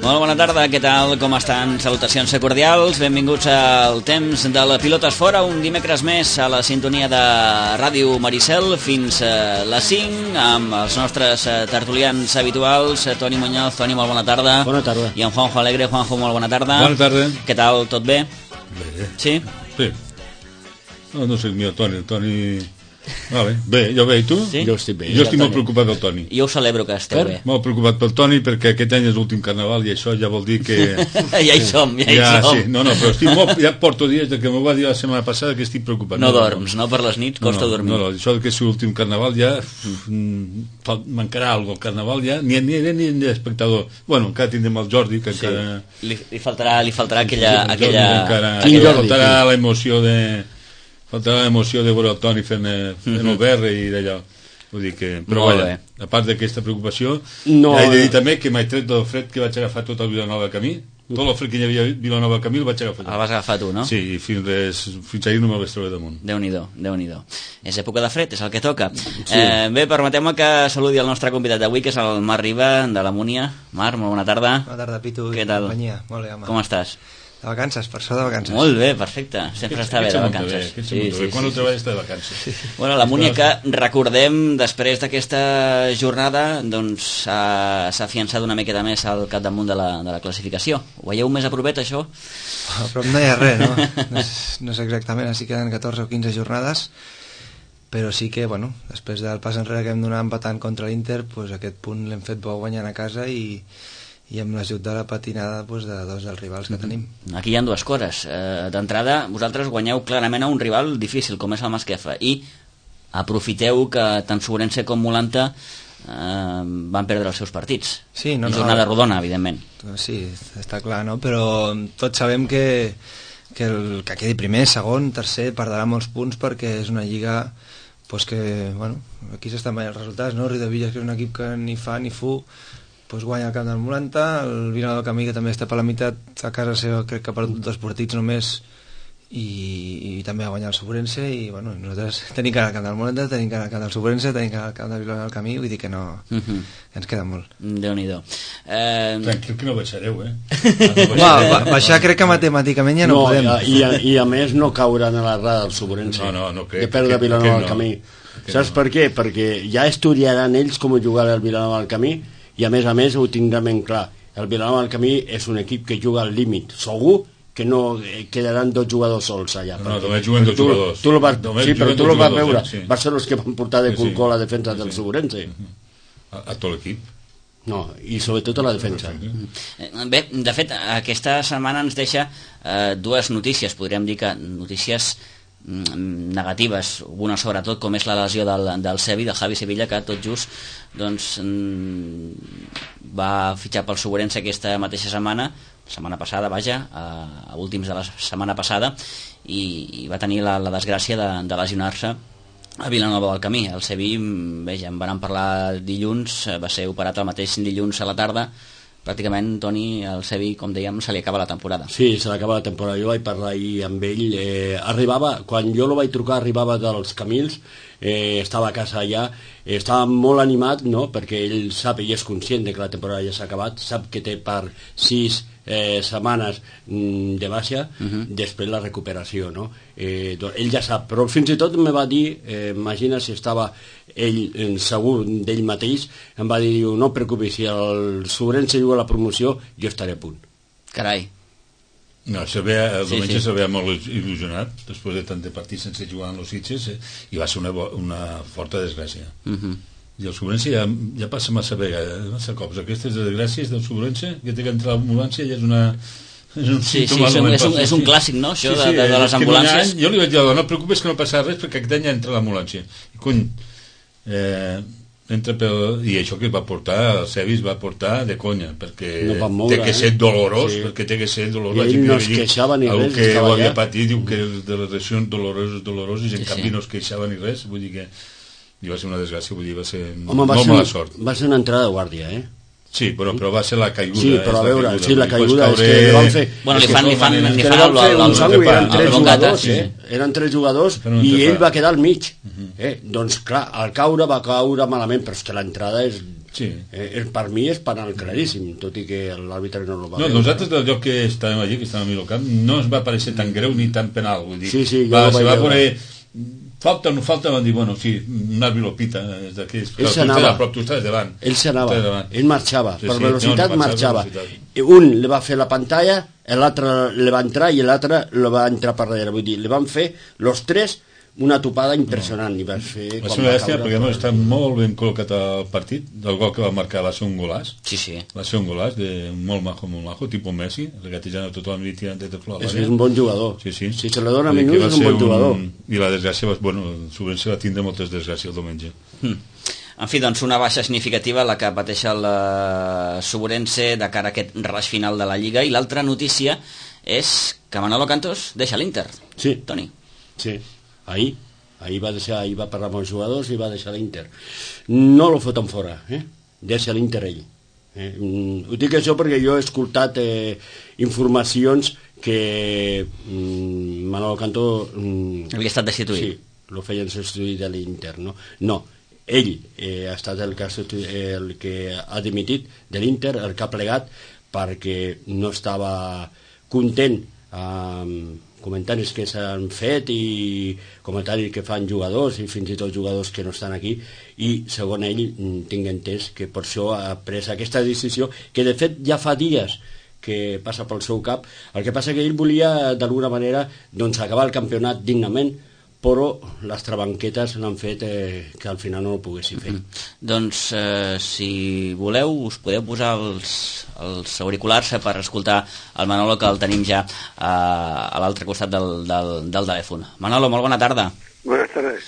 Molt bona tarda, què tal, com estan? Salutacions cordials, benvinguts al temps de la Pilotes Fora, un dimecres més a la sintonia de Ràdio Maricel fins a les 5 amb els nostres tertulians habituals, Toni Muñoz. Toni, molt bona tarda. Bona tarda. I en Juanjo Alegre. Juanjo, molt bona tarda. Bona tarda. Què tal, tot bé? Bé. Sí? Sí. No sé, el Toni... Vale. Bé, jo bé, i tu? Sí? Jo estic bé. Jo estic molt preocupat pel Toni. Jo ho celebro que esteu bé. Molt preocupat pel Toni perquè aquest any és l'últim carnaval i això ja vol dir que... Ja hi som. Sí. No, però estic molt... Ja porto dies de que m'ho va dir la setmana passada que estic preocupat. No dorms, no? Per les nits costa dormir. No, això que és l'últim carnaval ja... Mancarà alguna cosa, el carnaval ja... Ni d'espectador. Bueno, encara tindrem el Jordi, que encara... Li faltarà aquella... Li faltarà l'emoció de... Faltarà l'emoció de veure el Toni fent el berre i d'allò. Vull dir que... Però vaja, a part d'aquesta preocupació, he de dir també que m'he tret del fred que vaig agafar tot el Vilanova Camí. Tot el fred que hi havia a Vilanova Camí el vaig agafar. El vas agafar tu, no? Sí, i fins ahir no me'l vaig treure damunt. Déu-n'hi-do. És època de fred, és el que toca. Sí. Bé, permeteu-me que saludi el nostre convidat d'avui, que és el Marc Riba, de la Múnia. Marc, molt bona tarda. Bona tarda, Pitu. Què tal? Companyia. Molt bé, home. Com estàs? De vacances, per això de vacances. Molt bé, perfecte. Sempre està bé de vacances. Sí. Quan el treball està de vacances? Sí. Bueno, la Múnia, que recordem, després d'aquesta jornada, doncs s'ha afiançat una miqueta més al capdamunt de la classificació. Ho veieu més a propet, això? A prop no hi ha res, no? No sé exactament, així queden 14 o 15 jornades, però sí que, bueno, després del pas enrere que hem donat empatant contra l'Inter, doncs aquest punt l'hem fet bo guanyant a casa i amb l'ajut de la patinada doncs, de dos dels rivals que tenim. Aquí hi ha dues coses. D'entrada, vosaltres guanyeu clarament a un rival difícil, com és el Masquefa, i aprofiteu que tant Sobrense com Molanta van perdre els seus partits. Sí, I jornada rodona, evidentment. Sí, està clar, no? Però tots sabem que quedi primer, segon, tercer, perdrà molts punts perquè és una lliga pues que, bueno, aquí s'estan veient els resultats, no? Riudebitlles, que és un equip que ni fa ni fu, pues guanya el camp del Molanta, el Vilanova del Camí, que també està per la meitat, a casa seva crec que ha perdut 2 partits només, i també va guanyar el Sobrense, i bueno, nosaltres tenim que anar al camp del Molanta, tenim que anar al camp del Sobrense, tenim que anar al camp del Vilanova del Camí, vull dir que no, que ens queda molt. Déu-n'hi-do. Tranquil que no baixareu, Baixar crec que matemàticament ja no podem. I a més no caure en la rada del Sobrense. No crec. De perdre Vilanova del Camí. Saps per què? Perquè ja estudiaran ells com jugar el Vilanova del Camí, i a més ho tindrem ben clar. El Vilanova del Camí és un equip que juga al límit. Segur que no quedaran 2 jugadors sols allà. No, només juguen 2 jugadors. Sí, però tu el vas veure. Va ser els que van portar de culcó la defensa del Sobrense. A tot l'equip. No, i sobretot a la defensa. Bé, de fet, aquesta setmana ens deixa 2 notícies, podríem dir que notícies negatives, una sobretot com és la lesió del Sevi, del Javi Sevilla, que tot just doncs, va fitxar pel Sobrense aquesta mateixa setmana passada, vaja, a últims de la setmana passada, i va tenir la desgràcia de lesionar-se a Vilanova del Camí. El Sevi, veja, en van parlar dilluns, va ser operat el mateix dilluns a la tarda. Pràcticament, Toni, el Sevi, com dèiem, se li acaba la temporada. Sí, se li acaba la temporada. Jo vaig parlar ahir amb ell. Quan jo lo vaig trucar, arribava dels Camils, estava a casa allà, estava molt animat, no?, perquè ell sap i és conscient de que la temporada ja s'ha acabat, sap que té per 6 setmanes de baixa, després la recuperació, no? Ell ja sap, però fins i tot me va dir, imagina si estava ell segur d'ell mateix, em va dir, no et preocupis, si el Sobrense juga a la promoció, jo estaré a punt. Carai. No, el diumenge se veia molt il·lusionat després de tant de partits sense jugar en els Sitges, i va ser una forta desgràcia. I el Sobrense ja passa massa cops aquestes desgràcies del Sobrense, que té que entrar a l'ambulància, ja és un símptoma. És un clàssic, no, això de les ambulàncies. Jo li vaig dir, no et preocupes que no passarà res, perquè aquest any ja entra a l'ambulància. I cony, i això que es va portar, el Sevi es va portar de conya, perquè té que ser dolorós, perquè té que ser dolorós. I ell no es queixava ni res, que ho havia patit, diu que de les lesions doloroses, i en canvi no es queixava ni res, vull dir que va ser una desgràcia, vull dir, va ser molt mala sort. Va ser una entrada de guàrdia, Sí, però va ser la caiguda. Sí, però a veure, la caiguda és que li van fer... Bueno, li fan un sangui, eren 3 jugadors, sí. Eren 3 jugadors i ell va quedar al mig. Doncs clar, al caure va caure malament, però és que l'entrada és... Sí. Per mi és penal claríssim, tot i que l'àrbitre no el va veure. No, nosaltres del lloc que estàvem allí, que estàvem a Milocamp, no ens va parecer tan greu ni tan penal, vull dir. Sí, va poner... Falta o no falta, van dir, bueno, sí, un àrbitre lo pita, és d'aquells... Ell s'anava. Tu estàs davant. Ell s'anava, ell marxava, per velocitat marxava. Un li va fer la pantalla, l'altre li va entrar i l'altre li va entrar per darrere. Vull dir, li van fer los tres una topada impressionant. I va fer... Va ser una bèstia, perquè està molt ben col·locat el partit, del gol que va marcar va ser un golàs. Sí. Va ser un golàs de molt majo, tipus Messi, regatejant a tothom i tirant de flor. És un bon jugador. Sí. Si se li dona minuts és un bon jugador. I la desgràcia, bueno, Subrense va tindre moltes desgràcies el diumenge. En fi, doncs una baixa significativa la que pateix el Subrense de cara a aquest raig final de la Lliga, i l'altra notícia és que Manolo Cantos deixa l'Inter. Sí. Toni. Sí. Ahir va parlar amb els jugadors i va deixar l'Inter. No lo foten fora, deixa l'Inter ell. Ho dic això perquè jo he escoltat informacions que Manolo Canto havia estat destituït. Sí, lo feien substituir de l'Inter, no? No, ell ha estat el que ha dimitit de l'Inter, el que ha plegat perquè no estava content amb comentaris que s'han fet i comentaris que fan jugadors i fins i tot jugadors que no estan aquí, i segons ell tinc entès que per això ha pres aquesta decisió que de fet ja fa dies que passa pel seu cap. El que passa que ell volia d'alguna manera doncs acabar el campionat dignament, però les trabanquetes l'han fet que al final no ho poguessin fer. Doncs si voleu us podeu posar els auriculars per escoltar el Manolo, que el tenim ja a l'altre costat del telèfon. Manolo, molt bona tarda. Buenas tardes.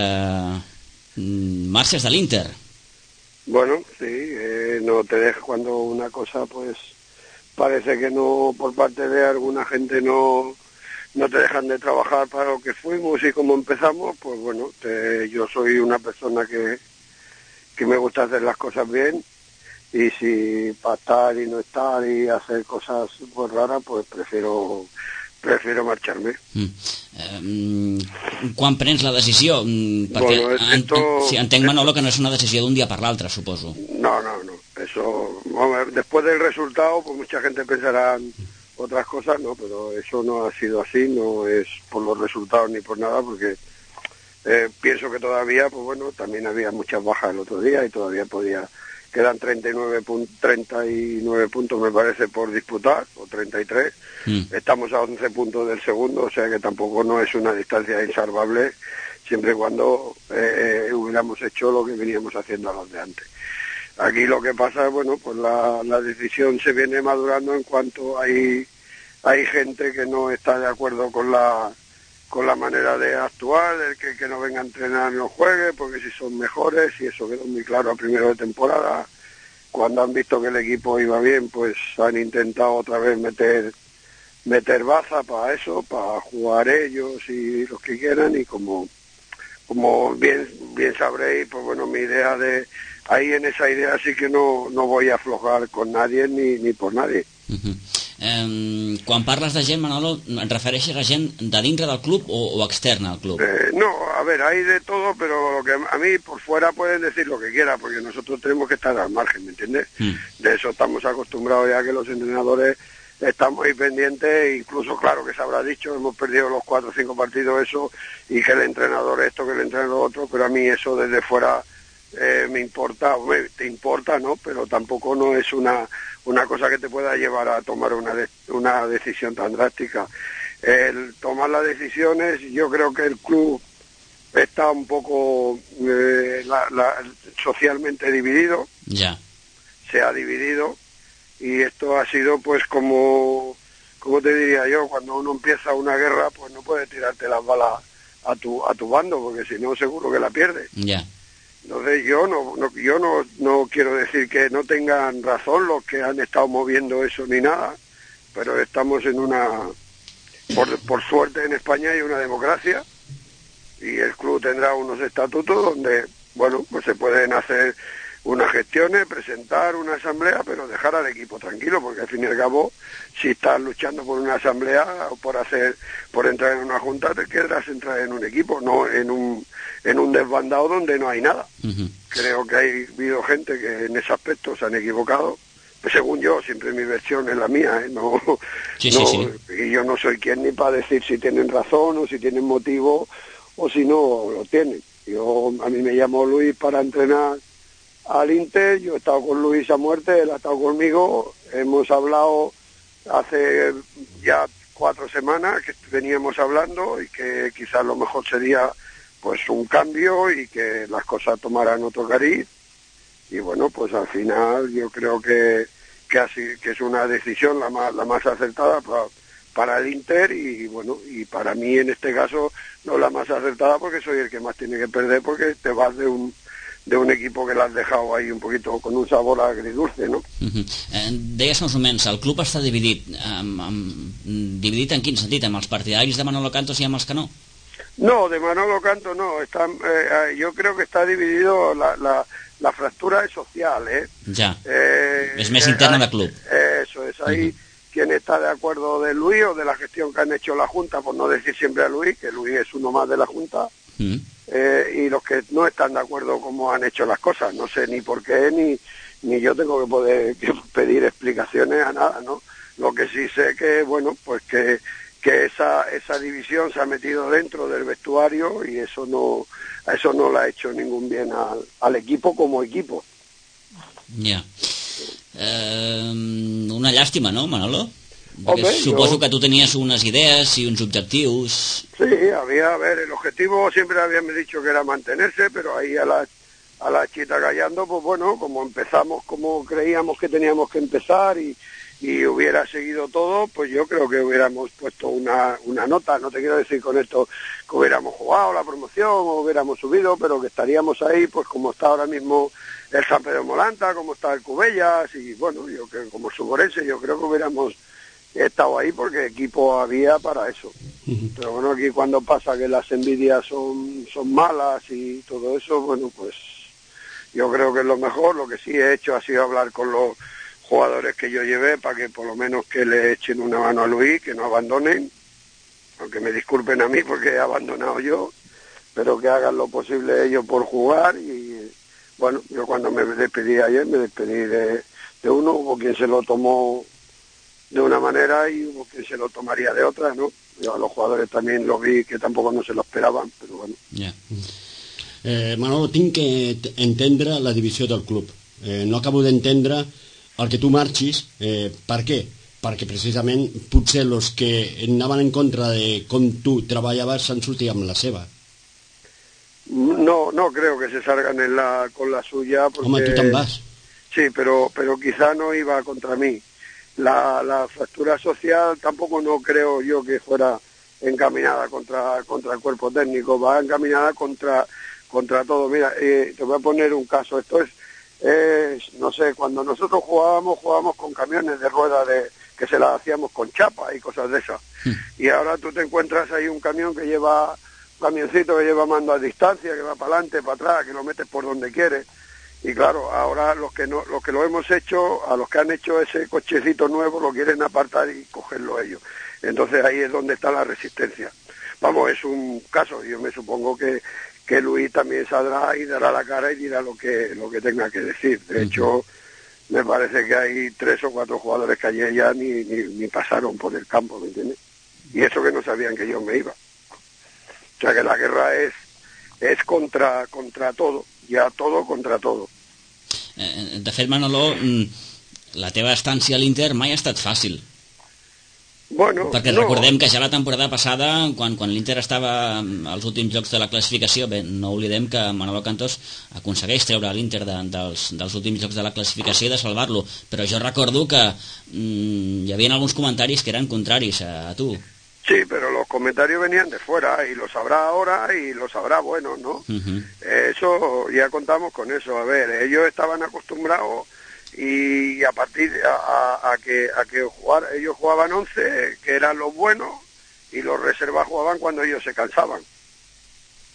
Marxes de l'Inter. Bueno, sí, no te deja cuando una cosa pues parece que no, por parte de alguna gente no te dejan de trabajar para lo que fuimos y como empezamos, pues bueno, yo soy una persona que me gusta hacer las cosas bien, y si para estar y no estar y hacer cosas pues raras, pues prefiero marxar-me. Quan prens la decisió? Perquè entenc, Manolo, que no és una decisió d'un dia per l'altre, suposo. No, eso, después del resultado, pues mucha gente pensará otras cosas, no, pero eso no ha sido así, no es por los resultados ni por nada, porque pienso que todavía, pues bueno, también había muchas bajas el otro día y todavía quedan 39 puntos me parece por disputar, o 33, estamos a 11 puntos del segundo, o sea que tampoco no es una distancia insalvable, siempre y cuando hubiéramos hecho lo que veníamos haciendo a los de antes. Aquí lo que pasa es, bueno, pues la decisión se viene madurando en cuanto hay gente que no está de acuerdo con la manera de actuar, el que no venga a entrenar no juegue, porque si son mejores, y eso quedó muy claro a primero de temporada. Cuando han visto que el equipo iba bien, pues han intentado otra vez meter baza para eso, para jugar ellos y los que quieran, y como bien sabréis, pues bueno, mi idea ahí en esa idea sí que no voy a aflojar con nadie ni por nadie. Quan parles de gent, Manolo, et refereixes a gent de dintre del club o externa al club? No, a ver, hay de todo, pero lo que a mí por fuera pueden decir lo que quieran, porque nosotros tenemos que estar al margen, ¿me entiendes? De eso estamos acostumbrados ya, que los entrenadores estamos ahí pendientes, incluso claro que se habrá dicho, hemos perdido los 4 o 5 partidos eso, y que el entrenador esto, que el entrenador otro, pero a mí eso desde fuera me importa, te importa, ¿no? Pero tampoco no es una cosa que te pueda llevar a tomar una decisión tan drástica. El tomar las decisiones, yo creo que el club está un poco socialmente dividido. Ya. Se ha dividido, y esto ha sido pues como te diría yo, cuando uno empieza una guerra, pues no puedes tirarte las balas a tu bando, porque si no seguro que la pierdes. Ya. Entonces yo no quiero decir que no tengan razón los que han estado moviendo eso ni nada, pero estamos en por suerte en España hay una democracia, y el club tendrá unos estatutos donde, bueno, pues se pueden hacer unas gestiones, presentar una asamblea, pero dejar al equipo tranquilo, porque al fin y al cabo, si estás luchando por una asamblea o por entrar en una junta, te quedarás entrar en un equipo, no en un desbandado donde no hay nada. Creo que ha habido gente que en ese aspecto se han equivocado, pues según yo, siempre mi versión es la mía, no, sí. Y yo no soy quien ni para decir si tienen razón o si tienen motivo o si no lo tienen. A mí me llamó Luis para entrenar al Inter, yo he estado con Luis a muerte, él ha estado conmigo, hemos hablado hace ya 4 semanas que veníamos hablando y que quizás lo mejor sería pues un cambio y que las cosas tomaran otro cariz. Y bueno, pues al final yo creo que es una decisión la más acertada para el Inter y bueno, y para mí en este caso no la más acertada porque soy el que más tiene que perder porque te vas de un equipo que l'has dejado ahí un poquito con un sabor agridulce, no? Deies uns moments, el club està dividit. Dividit en quin sentit? Amb els partidaris de Manolo Cantos i amb els que no? No, de Manolo Cantos no. Yo creo que está dividido la fractura es social, ¿eh? Ya. Es més interna del club. Eso es. Ahí quien está de acuerdo de Luis o de la gestión que han hecho la Junta, por no decir siempre a Luis, que Luis es uno más de la Junta, y los que no están de acuerdo cómo han hecho las cosas. No sé ni por qué, ni yo tengo que poder pedir explicaciones a nada, ¿no? Lo que sí sé que, bueno, pues que esa división se ha metido dentro del vestuario y eso no le ha hecho ningún bien al equipo como equipo. Ja. Una llàstima, no, Manolo? Hombre, suposo que tú tenías unas ideas y unos objetivos. Sí, el objetivo siempre habíamos dicho que era mantenerse, pero ahí a la chita callando, pues bueno, como empezamos, como creíamos que teníamos que empezar y hubiera seguido todo, pues yo creo que hubiéramos puesto una nota. No te quiero decir con esto que hubiéramos jugado la promoción o hubiéramos subido, pero que estaríamos ahí, pues como está ahora mismo el San Pedro Molanta, como está el Cubellas y bueno, yo creo como suborense, yo creo que hubiéramos estado ahí porque equipo había para eso. Pero bueno, aquí cuando pasa que las envidias son malas y todo eso, bueno, pues yo creo que es lo mejor. Lo que sí he hecho ha sido hablar con los jugadores que yo llevé para que por lo menos que le echen una mano a Luis, que no abandonen, aunque me disculpen a mí porque he abandonado yo, pero que hagan lo posible ellos por jugar. Y bueno, yo cuando me despedí ayer, me despedí de uno, hubo quien se lo tomó de una manera y hubo quien se lo tomaría de otra, ¿no? Yo a los jugadores también los vi que tampoco no se lo esperaven, però bueno. Yeah. Manolo, tinc que entendre la divisió del club. No acabo d'entendre el que tu marxis. Per què? Perquè precisament potser els que anaven en contra de com tu treballaves s'han sortit amb la seva. No creo que se salgan con la suya. Porque... Home, tu te'n vas. Sí, pero quizá no iba contra mí. La fractura social tampoco no creo yo que fuera encaminada contra el cuerpo técnico, va encaminada contra todo. Mira, te voy a poner un caso. Esto es no sé, cuando nosotros jugábamos con camiones de ruedas que se las hacíamos con chapa y cosas de esas. Y ahora tú te encuentras ahí un camioncito que lleva mando a distancia, que va para adelante, para atrás, que lo metes por donde quieres. Y claro, ahora los que lo hemos hecho, a los que han hecho ese cochecito nuevo, lo quieren apartar y cogerlo ellos. Entonces ahí es donde está la resistencia. Vamos, es un caso. Yo me supongo que Luis también saldrá y dará la cara y dirá lo que tenga que decir. De hecho, me parece que hay 3 o 4 jugadores que ayer ya ni pasaron por el campo, ¿me entiendes? Y eso que no sabían que yo me iba. O sea que la guerra es contra todo, ja todo contra todo. De fet, Manolo, la teva estància a l'Inter mai ha estat fàcil. Bueno, perquè recordem que ja la temporada passada, quan l'Inter estava als últims llocs de la classificació, bé, no oblidem que Manolo Cantos aconsegueix treure l'Inter dels últims llocs de la classificació i de salvar-lo, però jo recordo que hi havia alguns comentaris que eren contraris a tu. Sí, pero los comentarios venían de fuera y lo sabrá ahora y lo sabrá bueno, ¿no? Eso, ya contamos con eso. A ver, ellos estaban acostumbrados y a partir a que ellos jugaban 11, que eran los buenos, y los reservas jugaban cuando ellos se cansaban.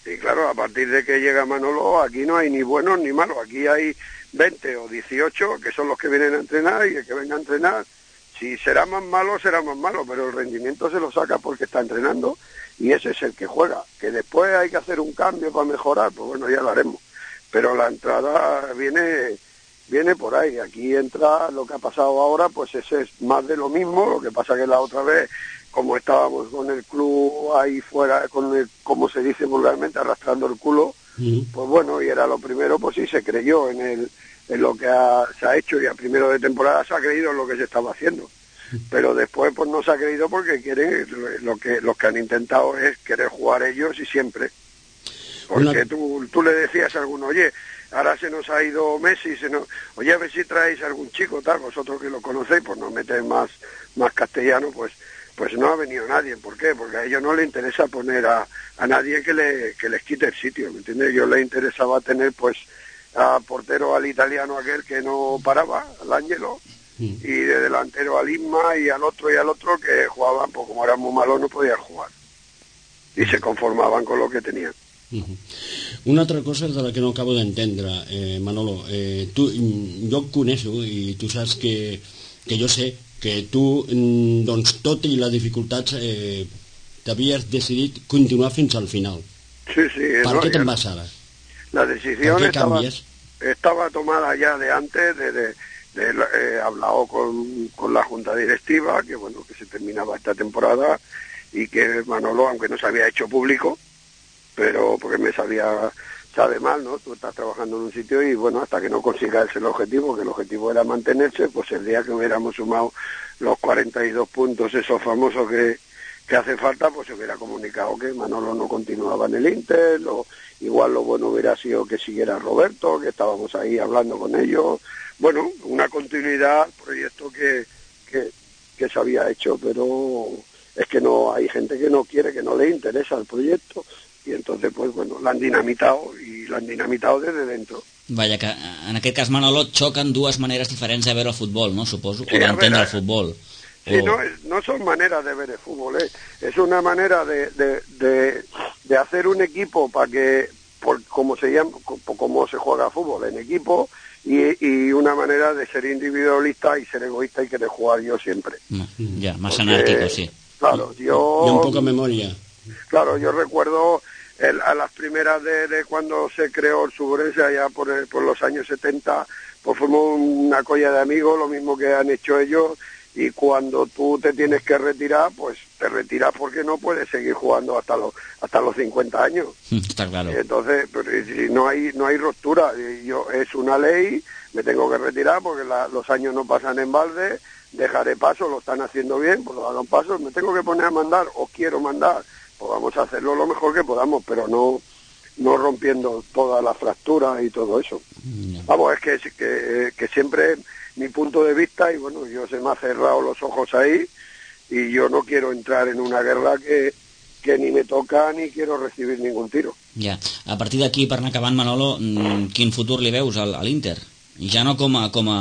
Y claro, a partir de que llega Manolo, aquí no hay ni buenos ni malos, aquí hay 20 o 18 que son los que vienen a entrenar, y el que venga a entrenar, si será más malo, pero el rendimiento se lo saca porque está entrenando, y ese es el que juega. Que después hay que hacer un cambio para mejorar, pues bueno, ya lo haremos. Pero la entrada viene por ahí. Aquí entra lo que ha pasado ahora, pues ese es más de lo mismo. Lo que pasa que la otra vez, como estábamos con el club ahí fuera, como se dice vulgarmente, arrastrando el culo, pues bueno, y era lo primero, pues sí, se creyó en lo que se ha hecho, y a primero de temporada se ha creído en lo que se estaba haciendo. Pero después pues no se ha creído porque los que han intentado es querer jugar ellos, y siempre. Porque tú le decías a alguno, oye, ahora se nos ha ido Messi, oye, a ver si traéis algún chico, tal, vosotros que lo conocéis, pues nos metéis más castellano, pues no ha venido nadie. ¿Por qué? Porque a ellos no les interesa poner a nadie que les quite el sitio, ¿me entiendes? Yo les interesaba tener, pues, a portero al italiano aquel que no paraba, al Ángelo, y de delantero al Isma, y al otro que jugaban, pues como eran muy malos no podían jugar, y se conformaban con lo que tenían. Una altra cosa de la que no acabo d'entendre, Manolo, jo et coneixo i tu saps que jo sé que tu, doncs, tot i les dificultats, t'havies decidit continuar fins al final. Sí, ¿Per què te'n vas ara? La decisión cambias? estaba tomada ya de antes, hablado con la junta directiva, que bueno, que se terminaba esta temporada, y que Manolo, aunque no se había hecho público, pero porque sabe mal, ¿no? Tú estás trabajando en un sitio y bueno, hasta que no consigas el objetivo, que el objetivo era mantenerse, pues el día que hubiéramos sumado los 42 puntos, esos famosos que hace falta, pues se hubiera comunicado que Manolo no continuaba en el Inter, igual lo bueno hubiera sido que siguiera Roberto, que estábamos ahí hablando con ellos, bueno, una continuidad, proyecto que se había hecho, pero es que no hay gente que no quiere, que no le interesa el proyecto, y entonces pues bueno, l'han dinamitat des de dentro. Vaja, que en aquest cas, Manolo, xoquen dues maneres diferents de veure el futbol, no? Suposo, sí, o d'entendre el futbol. Sí, no son maneras de ver el fútbol, es una manera de hacer un equipo para que, como se juega fútbol, en equipo, y una manera de ser individualista y ser egoísta y querer jugar yo siempre. Ya, más anárquico, sí. Claro, Y un poco memoria. Claro, yo recuerdo a las primeras de cuando se creó el Suburense allá por los años 70, pues fuimos una colla de amigos, lo mismo que han hecho ellos, y cuando tú te tienes que retirar, pues te retiras porque no puedes seguir jugando hasta los 50 años. Está claro. Entonces, pero si no hay ruptura, es una ley, me tengo que retirar porque los años no pasan en balde, dejaré paso, lo están haciendo bien, pues lo hagan paso, me tengo que poner a mandar o quiero mandar, pues vamos a hacerlo lo mejor que podamos, pero no rompiendo toda la fractura y todo eso. Vamos, es que siempre mi punto de vista, y bueno, yo se me ha cerrado los ojos ahí, y yo no quiero entrar en una guerra que ni me toca ni quiero recibir ningún tiro. Ja, a partir d'aquí, per anar acabant, Manolo, quin futur li veus a l'Inter? Ja no com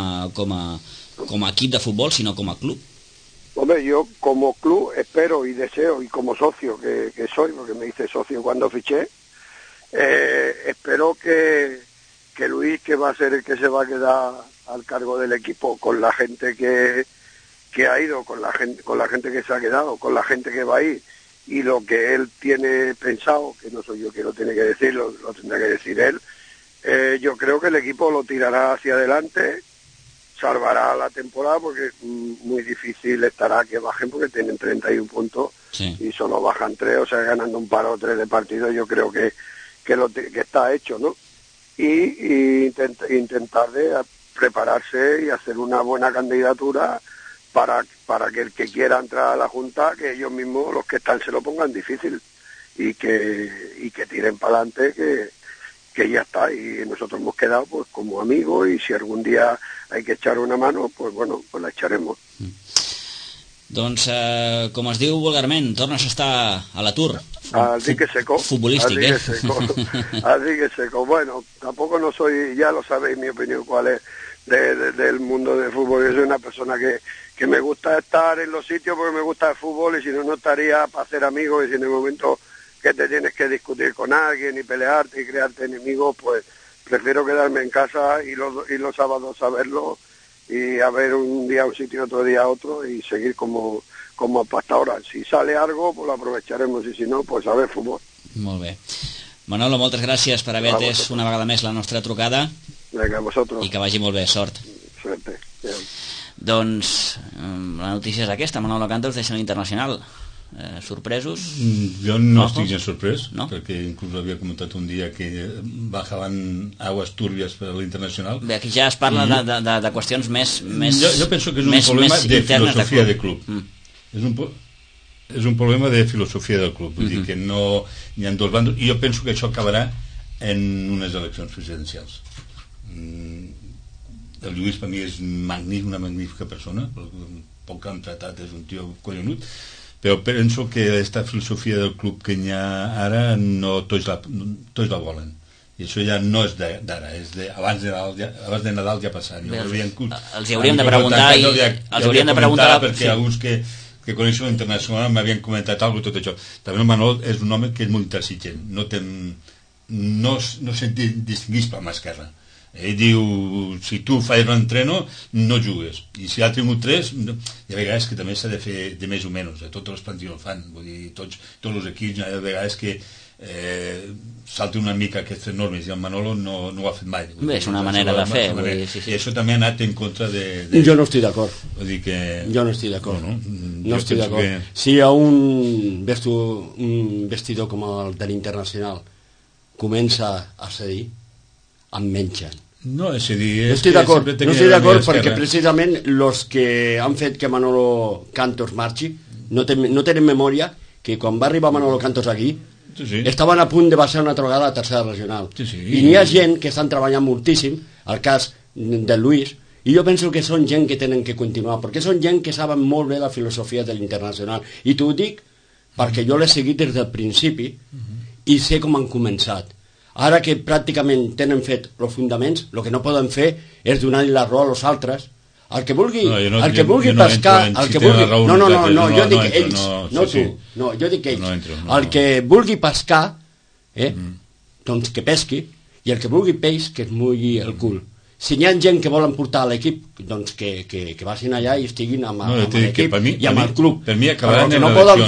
a equip de futbol, sinó com a club. Hombre, yo como club espero y deseo, y como socio que soy, porque me hice socio cuando fiché, espero que Luis, que va a ser el que se va a quedar al cargo del equipo, con la gente que ha ido, con la gente que se ha quedado, con la gente que va a ir, y lo que él tiene pensado, que no soy yo quien lo tiene que decir, lo tendrá que decir él, yo creo que el equipo lo tirará hacia adelante, salvará la temporada, porque muy difícil estará que bajen, porque tienen 31 puntos, sí, y solo bajan 3, o sea, ganando un par o 3 de partido, yo creo que está hecho, ¿no? Y intentar de prepararse y hacer una buena candidatura para que el que quiera entrar a la Junta, que ellos mismos, los que están, se lo pongan difícil, y que tiren para adelante, que ya está, y nosotros hemos quedado pues como amigos, y si algún día hay que echar una mano, pues bueno, pues la echaremos. Doncs, com es diu vulgarment, tornes a estar a l'atur. Al dique seco. Futbolístic, Al dique seco. Bueno, tampoco no soy, ya lo sabéis mi opinión cuál es del mundo del fútbol. Yo soy una persona que me gusta estar en los sitios porque me gusta el fútbol, y si no estaría para hacer amigos, y si en el momento que te tienes que discutir con alguien y pelearte y crearte enemigos, pues prefiero quedarme en casa y los sábados a verlo y a ver un día a un sitio, otro día a otro y seguir como hasta ahora. Si sale algo, pues lo aprovecharemos, y si no, pues a ver fútbol. Molt bé. Manolo, moltes gràcies per haver atès una vegada més la nostra trucada. Vinga, a vosaltres. I que vagi molt bé, sort. Suerte. Bien. Doncs la notícia és aquesta, Manolo Cantos deixa l'Internacional. Sorpresos? Jo no estic gens sorprès, no? Perquè inclús havia comentat un dia que bajaven aguas turbias per l'Internacional. Bé, aquí ja es parla de qüestions més jo penso que és un problema de filosofia de club. És un problema de filosofia del club, vull dir que no hi ha dos bandos, i jo penso que això acabarà en unes eleccions presidencials. El Lluís per mi és una magnífica persona, poc que hem tratat, és un tio collonut, però penso que aquesta filosofia del club que hi ha ara no tots la volen, i això ja no és d'ara, és abans de Nadal ja passat. Els hauríem de preguntar perquè alguns que coneixen l'Internacional m'havien comentat alguna cosa, tot això. També el Manol és un home que és molt intransigent, no se'n distingueix per mà esquerra. Ell diu, si tu fas l'entreno, no jugues, i si ha tingut 3, hi ha vegades que també s'ha de fer de més o menys, tots els plantils ho fan, vull dir, tots els equips, hi ha vegades que salti una mica aquestes normes, i el Manolo no ho ha fet mai. Bé, és una manera de fer, i això també ha anat en contra de... Jo no estic d'acord. Vull dir que... Jo no estic d'acord. No estic d'acord. Si a un vestidor com el de l'Internacional comença a cedir, em mengen. No, és a dir... No estic d'acord perquè precisament els que han fet que Manolo Cantos marxi no tenen memòria que quan va arribar Manolo Cantos aquí estaven a punt de baixar una altra vegada a la tercera regional. I n'hi ha gent que estan treballant moltíssim, el cas del Lluís, i jo penso que són gent que tenen que continuar, perquè són gent que saben molt bé la filosofia de l'Internacional. I t'ho dic perquè jo l'he seguit des del principi i sé com han començat. Ara que pràcticament tenen fet els fundaments, el que no poden fer és donar-li la raó als altres. El que vulgui pescar... Jo dic ells, no tu. No, jo dic ells. El que vulgui pescar, doncs que pesqui, i el que vulgui peix, que es mulli el cul. Si hi ha gent que volen portar a l'equip, doncs que vagin allà i estiguin amb l'equip i amb el club. Però el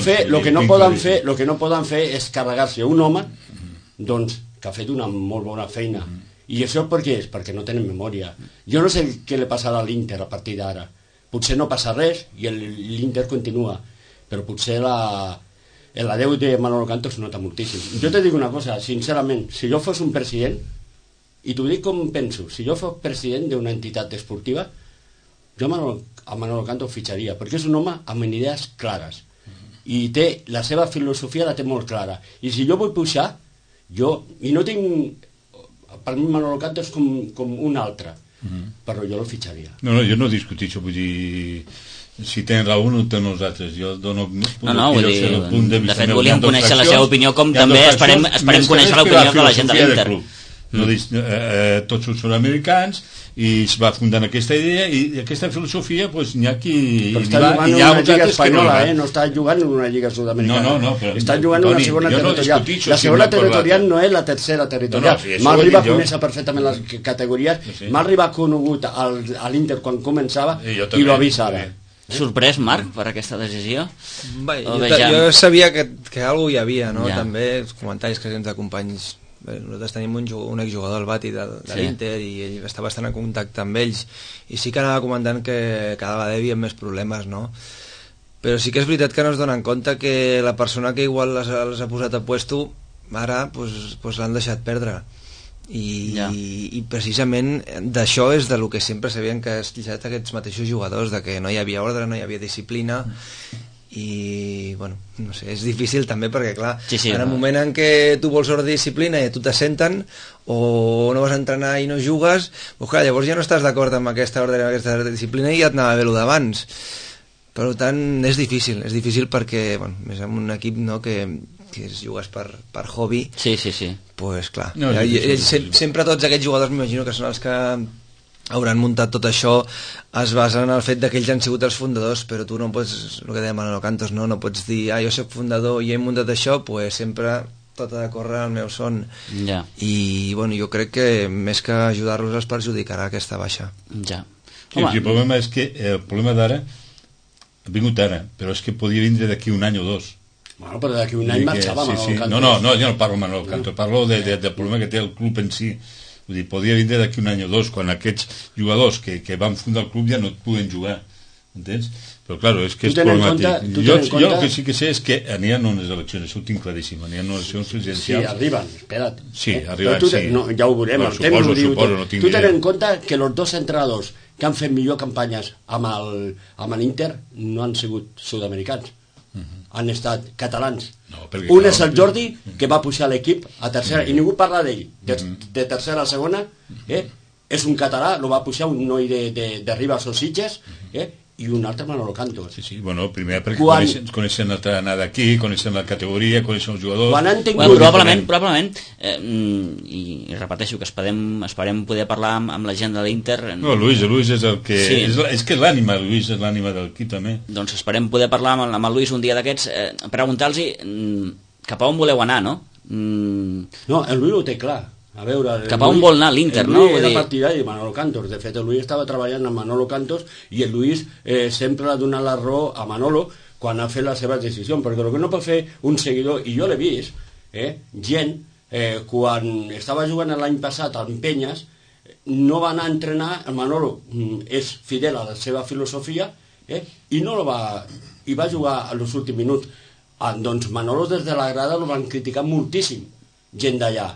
que no poden fer és carregar-se un home doncs que ha fet una molt bona feina, i això per què és? Perquè no tenen memòria. Jo no sé què li passarà a l'Inter a partir d'ara, potser no passa res i l'Inter continua, però potser l'adeu de Manolo Cantos es nota moltíssim. Jo te dic una cosa, sincerament, si jo fos un president, i t'ho dic com penso, si jo fos president d'una entitat esportiva, jo a Manolo Cantos fitxaria, perquè és un home amb idees clares i la seva filosofia la té molt clara, i si jo vull pujar, i no tinc, per mi Manolo Cantos com un altre, però jo el fitxaria. No, jo no discuteixo, vull dir, si tenen raó no tenen els altres, jo dono vull dir, de fet volíem conèixer la seva opinió, com també esperem conèixer l'opinió de la gent de l'Inter. Tots són sud-americans i es va fundant aquesta idea i aquesta filosofia n'hi ha qui però està jugant en una lliga espanyola, no està jugant en una lliga sud-americana, està jugant en una segona territorial. La segona territorial no és la tercera territorial. M'ha arribat a conèixer perfectament les categories, m'ha arribat conegut a l'Inter quan començava i l'ho ha vist ara. Sorprès, Marc, per aquesta decisió? Jo sabia que alguna hi havia, també els comentaris que tens de companys. Nosaltres tenim un exjugador del Bati de l'Inter i ell està bastant en contacte amb ells i sí que anava comentant que cada vegada hi havia més problemes, no? Però sí que és veritat que no es donen compte que la persona que igual les ha posat a puesto ara pues l'han deixat perdre i precisament d'això és del que sempre s'havien queixat aquests mateixos jugadors, de que no hi havia ordre, no hi havia disciplina i, bueno, no sé, és difícil també perquè, clar, en el moment en què tu vols ordre i disciplina i tu t'assenten o no vas a entrenar i no jugues, doncs clar, llavors ja no estàs d'acord amb aquesta ordre i amb aquesta disciplina i ja et anava bé el d'abans. Per tant, és difícil perquè, bueno, més en un equip, no, que jugues per hobby, pues clar, sempre tots aquests jugadors m'imagino que són els que hauran muntat tot això es basa en el fet que ells han sigut els fundadors, però tu no pots, el que deia Manolo Cantos, no pots dir, jo soc fundador i he muntat això, pues sempre tot ha de córrer al meu son. Ja. I bueno, jo crec que més que ajudar-los els perjudicarà aquesta baixa. Ja. Sí, el problema és que el problema d'ara ha vingut ara, però és que podia vindre d'aquí un any o dos. Bueno, però d'aquí un any marxava Manolo Cantos. No, jo no parlo Manolo Cantos, parlo del problema que té el club en si. Vull dir, podia vindre d'aquí un any o dos, quan aquests jugadors que van fundar el club ja no puguen jugar, entens? Però, clar, és que és problemàtic. Jo el que sí que sé és que aniran unes eleccions, això ho tinc claríssim, aniran unes eleccions presidencials. Sí, arriben, espera't. Sí, arriben, sí. No, ja ho veurem, bueno, el temps ho diu tot. No tu ten en compte que els dos entrenadors que han fet millor campanyes amb l'Inter no han sigut sud-americans, han estat catalans. Un és el Jordi, que va pujar l'equip a tercera, i ningú parla d'ell, de tercera a segona, és un català, lo va pujar un noi de Ribas o Sitges, i un altre Manolo Cantos. Sí, bueno, primer perquè coneixen l'anar d'aquí, coneixen la categoria, coneixen els jugadors. Quan han tingut... Bueno, probablement i repeteixo que esperem poder parlar amb la gent de l'Inter. No, Luis és el que... Sí. És que l'ànima, Luis és l'ànima del equip també. Doncs esperem poder parlar amb el Luis un dia d'aquests, preguntar-los cap a on voleu anar, no? No, el Luis ho té clar. A veure, cap a on vol anar l'Inter, no? El Luis era partidari de Manolo Cantos. De fet, el Luis estava treballant amb Manolo Cantos i el Luis sempre ha donat la raó a Manolo quan ha fet les seves decisions, perquè el que no pot fer un seguidor, i jo l'he vist, gent, quan estava jugant l'any passat amb Penyes, no va anar a entrenar, el Manolo és fidel a la seva filosofia, i no lo va... i va jugar als últims minuts. Doncs Manolo des de la grada el van criticar moltíssim, gent d'allà,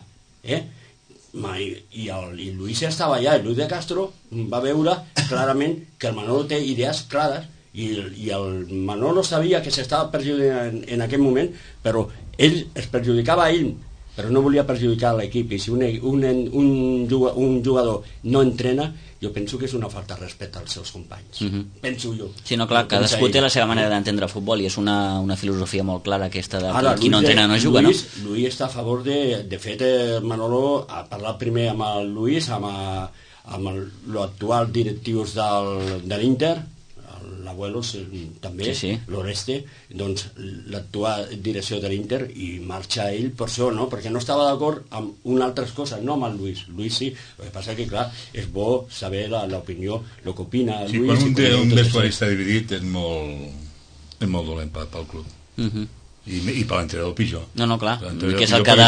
i Luis estava allà, el Luis de Castro va veure clarament que el Manolo té idees clares i el Manolo sabia que s'estava perjudicant en aquell moment, però ell es perjudicava a ell, però no volia perjudicar l'equip, i si un jugador no entrena, jo penso que és una falta de respecte als seus companys. Penso jo. Sí, no, clar, cadascú té la seva manera d'entendre el futbol i és una filosofia molt clara aquesta de que qui no entrena no juga, no? Luis està a favor de fet, Manolo ha parlat primer amb el Luis, amb l'actual directius de l'Inter, l'Abuelo també, l'Oreste, doncs l'actual direcció de l'Inter, i marxa ell per això, no? Perquè no estava d'acord amb unes altres coses, no amb el Luis. Luis sí, el que passa que, clar, és bo saber l'opinió, el que opina Luis. Sí, quan un vestuari està dividit és molt dolent pel club. I per l'entrenador pitjor. No, clar, que és el que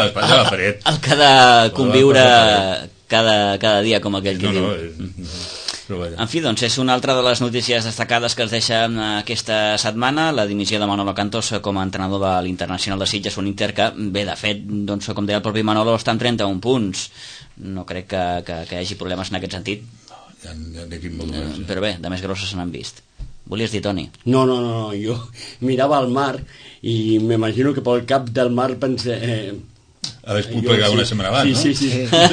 ha de conviure cada dia, com aquell que diu. En fi, doncs és una altra de les notícies destacades que es deixa aquesta setmana, la dimissió de Manolo Cantos com a entrenador de l'Internacional de Sitges, un Inter que, bé, de fet, doncs, com deia el propi Manolo, està en 31 punts. No crec que hi hagi problemes en aquest sentit. Hi ha equip molt dolents. Però bé, de més grosses se n'han vist. Volies dir, Toni? No, jo mirava al mar i m'imagino que pel cap del mar pensé... Haver pogut plegar una setmana abans, no? Sí.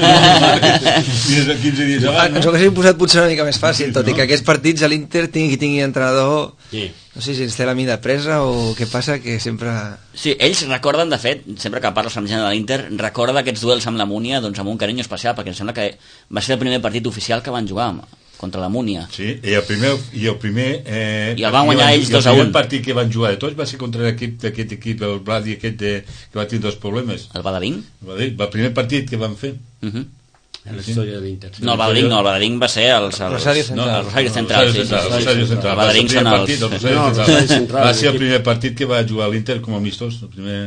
Mires 15 dies abans, no? Ens ho haguéssim posat potser una mica més fàcil, tot i que aquests partits a l'Inter tingui entrenador... No sé si ens té la mida presa o què passa, que sempre... Sí, ells recorden, de fet, sempre que parles amb gent de l'Inter, recorda aquests duels amb la Múnia doncs, amb un carinyo especial, perquè em sembla que va ser el primer partit oficial que van jugar contra la Múnia. Sí, i el primer i el van guanyar ells 2-1. El primer partit que van jugar de tots va ser contra aquest equip, el Bladi aquest que va tenir dos problemes. El Badalín? El primer partit que van fer. En la història de l'Inter. No, el Badalín va ser el Rosario Central. El Badalín són els... Va ser el primer partit que va jugar l'Inter com a amistós.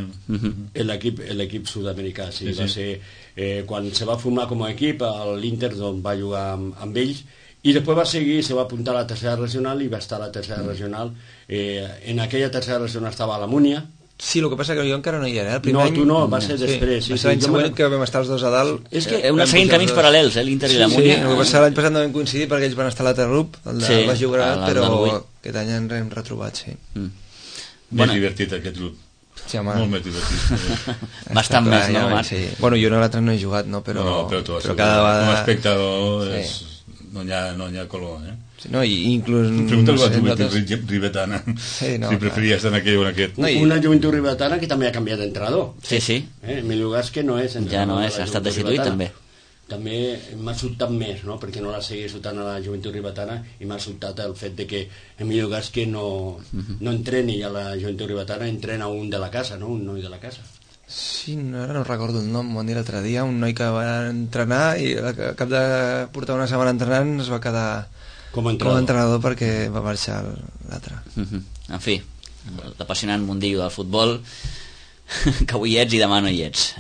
L'equip sud-americà, sí. Va ser quan se va formar com a equip, l'Inter va jugar amb ells, i després va seguir, se va apuntar a la tercera regional i va estar a la tercera regional. En aquella tercera regional estava la Múnia. Sí, el que passa que jo encara no hi era. No, tu no, va ser després. Va ser l'any següent que vam estar els dos a dalt. És que heu anat seguint camins paral·lels, l'Inter i la Múnia. Sí, el que passa l'any passat no vam coincidir perquè ells van estar a l'altre grup, el de Baix Llobregat, però aquest any ens hem retrobat, sí. Més divertit aquest grup. Sí, home. Molt més divertit. Bastant més, no, Marc? Bueno, jo l'altre no he jugat, no, però cada vegada... Com a espectador no hi ha color, Sí, no, i inclús... Pregunta-li a la Joventut Ribetana si preferia estar en aquell o en aquest. Una Joventut Ribetana que també ha canviat d'entrenador. Sí. Emilio Gasque no és entrenador. Ja no és, ha estat destituït també. també m'ha sobtat més, no? Perquè no la segueixo tant a la Joventut Ribetana i m'ha sobtat el fet de que Emilio Gasque no entreni a la Joventut Ribetana, entrena un de la casa, no? Un noi de la casa. Sí, ara no recordo el nom, m'ho van dir l'altre dia, un noi que va entrenar i al cap de portar una setmana entrenant es va quedar com a entrenador perquè va marxar l'altre. En fi, l'apassionant mundillo del futbol, que avui hi ets i demà no hi ets.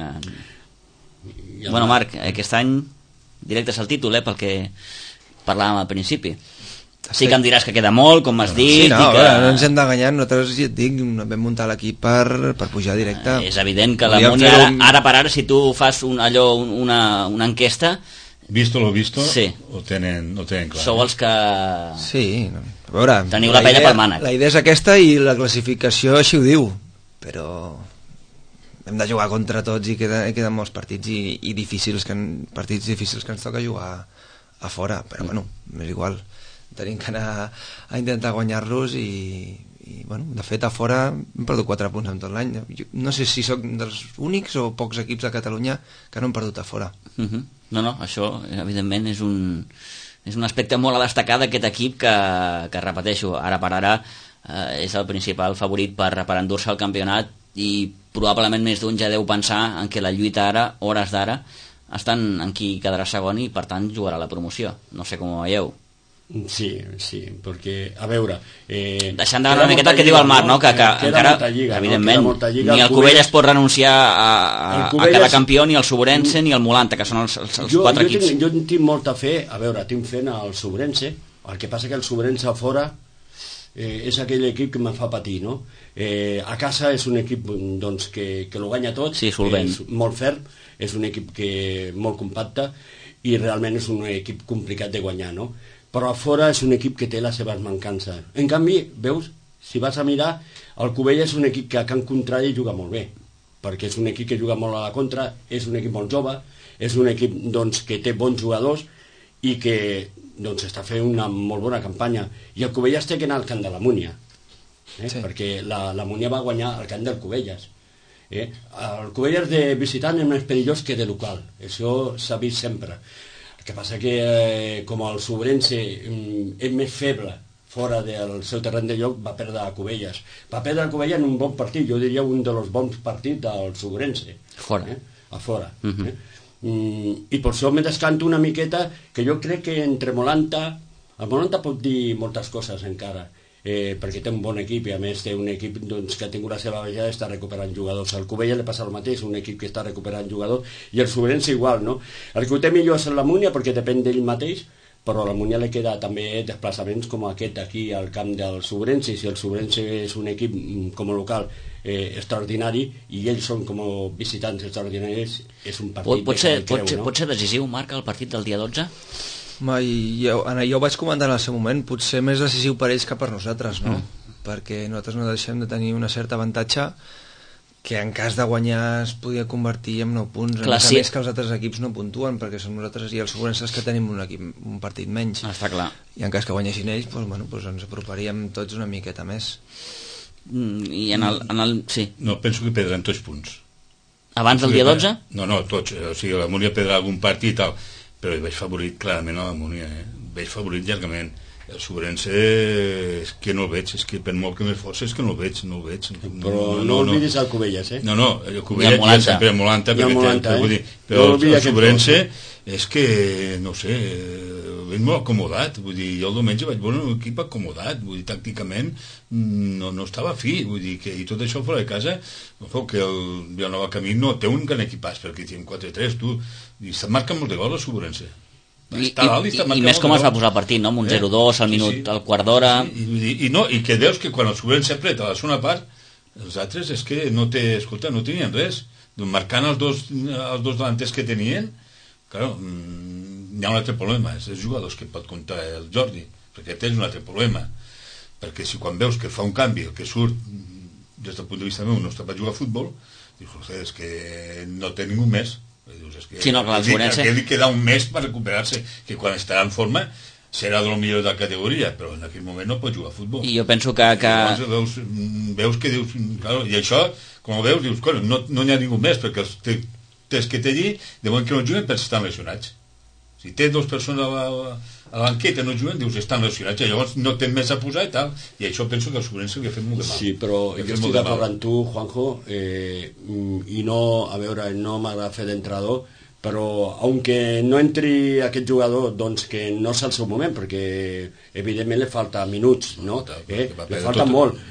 Bueno, Marc, aquest any directes al títol, pel que parlàvem al principi. Sí que em diràs que queda molt, com m'has dit. Sí, no, i que... no ens hem d'enganyar, nosaltres ja et dic, vam muntar l'equip per pujar directe. És evident que la Múnia, ara per ara, si tu fas una enquesta... Visto lo visto, sí. ho tenen clar. Sou els que... Sí, no. A veure... Teniu la pella pel mànec. La idea és aquesta i la classificació així ho diu, però hem de jugar contra tots i queden molts partits i difícils partits difícils que ens toca jugar a fora, però bueno, és igual, tenim que anar a intentar guanyar-los i bueno, de fet a fora hem perdut 4 punts en tot l'any. No sé si sóc dels únics o pocs equips de Catalunya que no han perdut a fora. No, això evidentment és un aspecte molt a destacar d'aquest equip que repeteixo, ara per ara és el principal favorit per endur-se el campionat i probablement més d'un ja deu pensar en que la lluita ara, hores d'ara, estan en qui quedarà segon i per tant jugarà la promoció. No sé com ho veieu. Sí, perquè, a veure... Deixant de veure una miqueta el que diu el Marc, no? Que encara, evidentment, ni el Cubelles pot renunciar a quedar campió, ni el Sobrense ni el Molanta, que són els 4 equips. Jo tinc molta fe, a veure, tinc fe en el Sobrense, el que passa que el Sobrense a fora és aquell equip que me fa patir, no? A casa és un equip doncs, que lo guanya tot, sí, solvent. És molt ferm, és un equip molt compacte i realment és un equip complicat de guanyar, no? Però a fora és un equip que té les seves mancances. En canvi, veus, si vas a mirar, el Cubella és un equip que a Can Contrari juga molt bé, perquè és un equip que juga molt a la contra, és un equip molt jove, és un equip doncs, que té bons jugadors i que doncs, està fent una molt bona campanya. I el Cubelles té que anar al camp de la Múnia, sí. Perquè la Múnia va guanyar al camp del Cubelles. El Cubelles de visitant és més perillós que de local, això s'ha vist sempre. El que passa que com el Sobrense és més feble fora del seu terreny de lloc, va perdre a Cubelles. Va perdre a Cubelles en un bon partit, jo diria un dels bons partits del Sobrense. Fora. A fora. I per això me descanto una miqueta, que jo crec que entre Molanta... El Molanta pot dir moltes coses encara, perquè té un bon equip i a més té un equip doncs, que ha tingut la seva baixada i està recuperant jugadors. Al Cubella li passa el mateix, un equip que està recuperant jugadors, i el Sobrense igual, no? El que ho té millor és la Múnia perquè depèn d'ell mateix, però a la Múnia li queda també desplaçaments com aquest aquí al camp del Sobrense. Si el Sobrense és un equip com a local extraordinari i ells són com a visitants extraordinaris, és un partit pot ser decisiu, Marc, el partit del dia 12? Jo ho vaig comentar en el seu moment, potser més decisiu per ells que per nosaltres, no? Perquè nosaltres no deixem de tenir una certa avantatge que en cas de guanyar es podia convertir en 9 punts. Clar, a més que els altres equips no puntuen, perquè som nosaltres i els Sobrenses que tenim un partit menys. Està clar. I en cas que guanyessin ells, doncs ens aproparíem tots una miqueta més. I sí. No, penso que perdran tots punts. Abans del dia 12? No, tots. O sigui, la Múnia perdrà algun partit i tal, però hi veig favorit clarament a la Múnia, veig favorit llargament. El Sobrense és que no el veig, és que per molt que m'esforci és que no el veig. Però no oblidis el Cubelles, No, el Cubelles ja sempre Molanta, però el Sobrense és que, no sé, veig molt acomodat, vull dir, jo el diumenge vaig veure un equip acomodat, vull dir, tàcticament no estava fi, vull dir, i tot això fora de casa, que el Vilanova Camí no té un gran equipàs, perquè tenim 4-3, i se'n marca molt de gol el Sobrense. I més com es va posar el partit, no? Amb un 0-2 al minut, al quart d'hora. I que veus que quan el Sobrense apreta a la segona part, els altres és que no tenien res. Marcant els dos delanters que tenien, claro, hi ha un altre problema, és els jugadors que pot comptar el Jordi, perquè aquest és un altre problema, perquè si quan veus que fa un canvi, el que surt des del punt de vista meu no està per jugar a futbol, dius, és que no té ningú més. Sí, no, clar, que li queda un mes per recuperar-se, que quan estarà en forma serà de lo millor de la categoria, però en aquell moment no pot jugar a futbol. I jo penso que... Veus que dius, claro, i això, com ho veus, dius, no n'hi ha ningú més, perquè tres que té allí, de moment que no juguen perquè estan lesionats. Si té dues persones a la banqueta no juguen, dius, estan lesionats, i llavors no tens més a posar i tal, i això penso que el Sobrense li ha fet molt de mal. Sí, però jo estic d'acord amb tu, Juanjo, i no, a veure, no m'agrada fer d'entrenador, però aunque no entri aquest jugador, doncs que no és el seu moment, perquè evidentment li falta minuts, no? Li falta molt.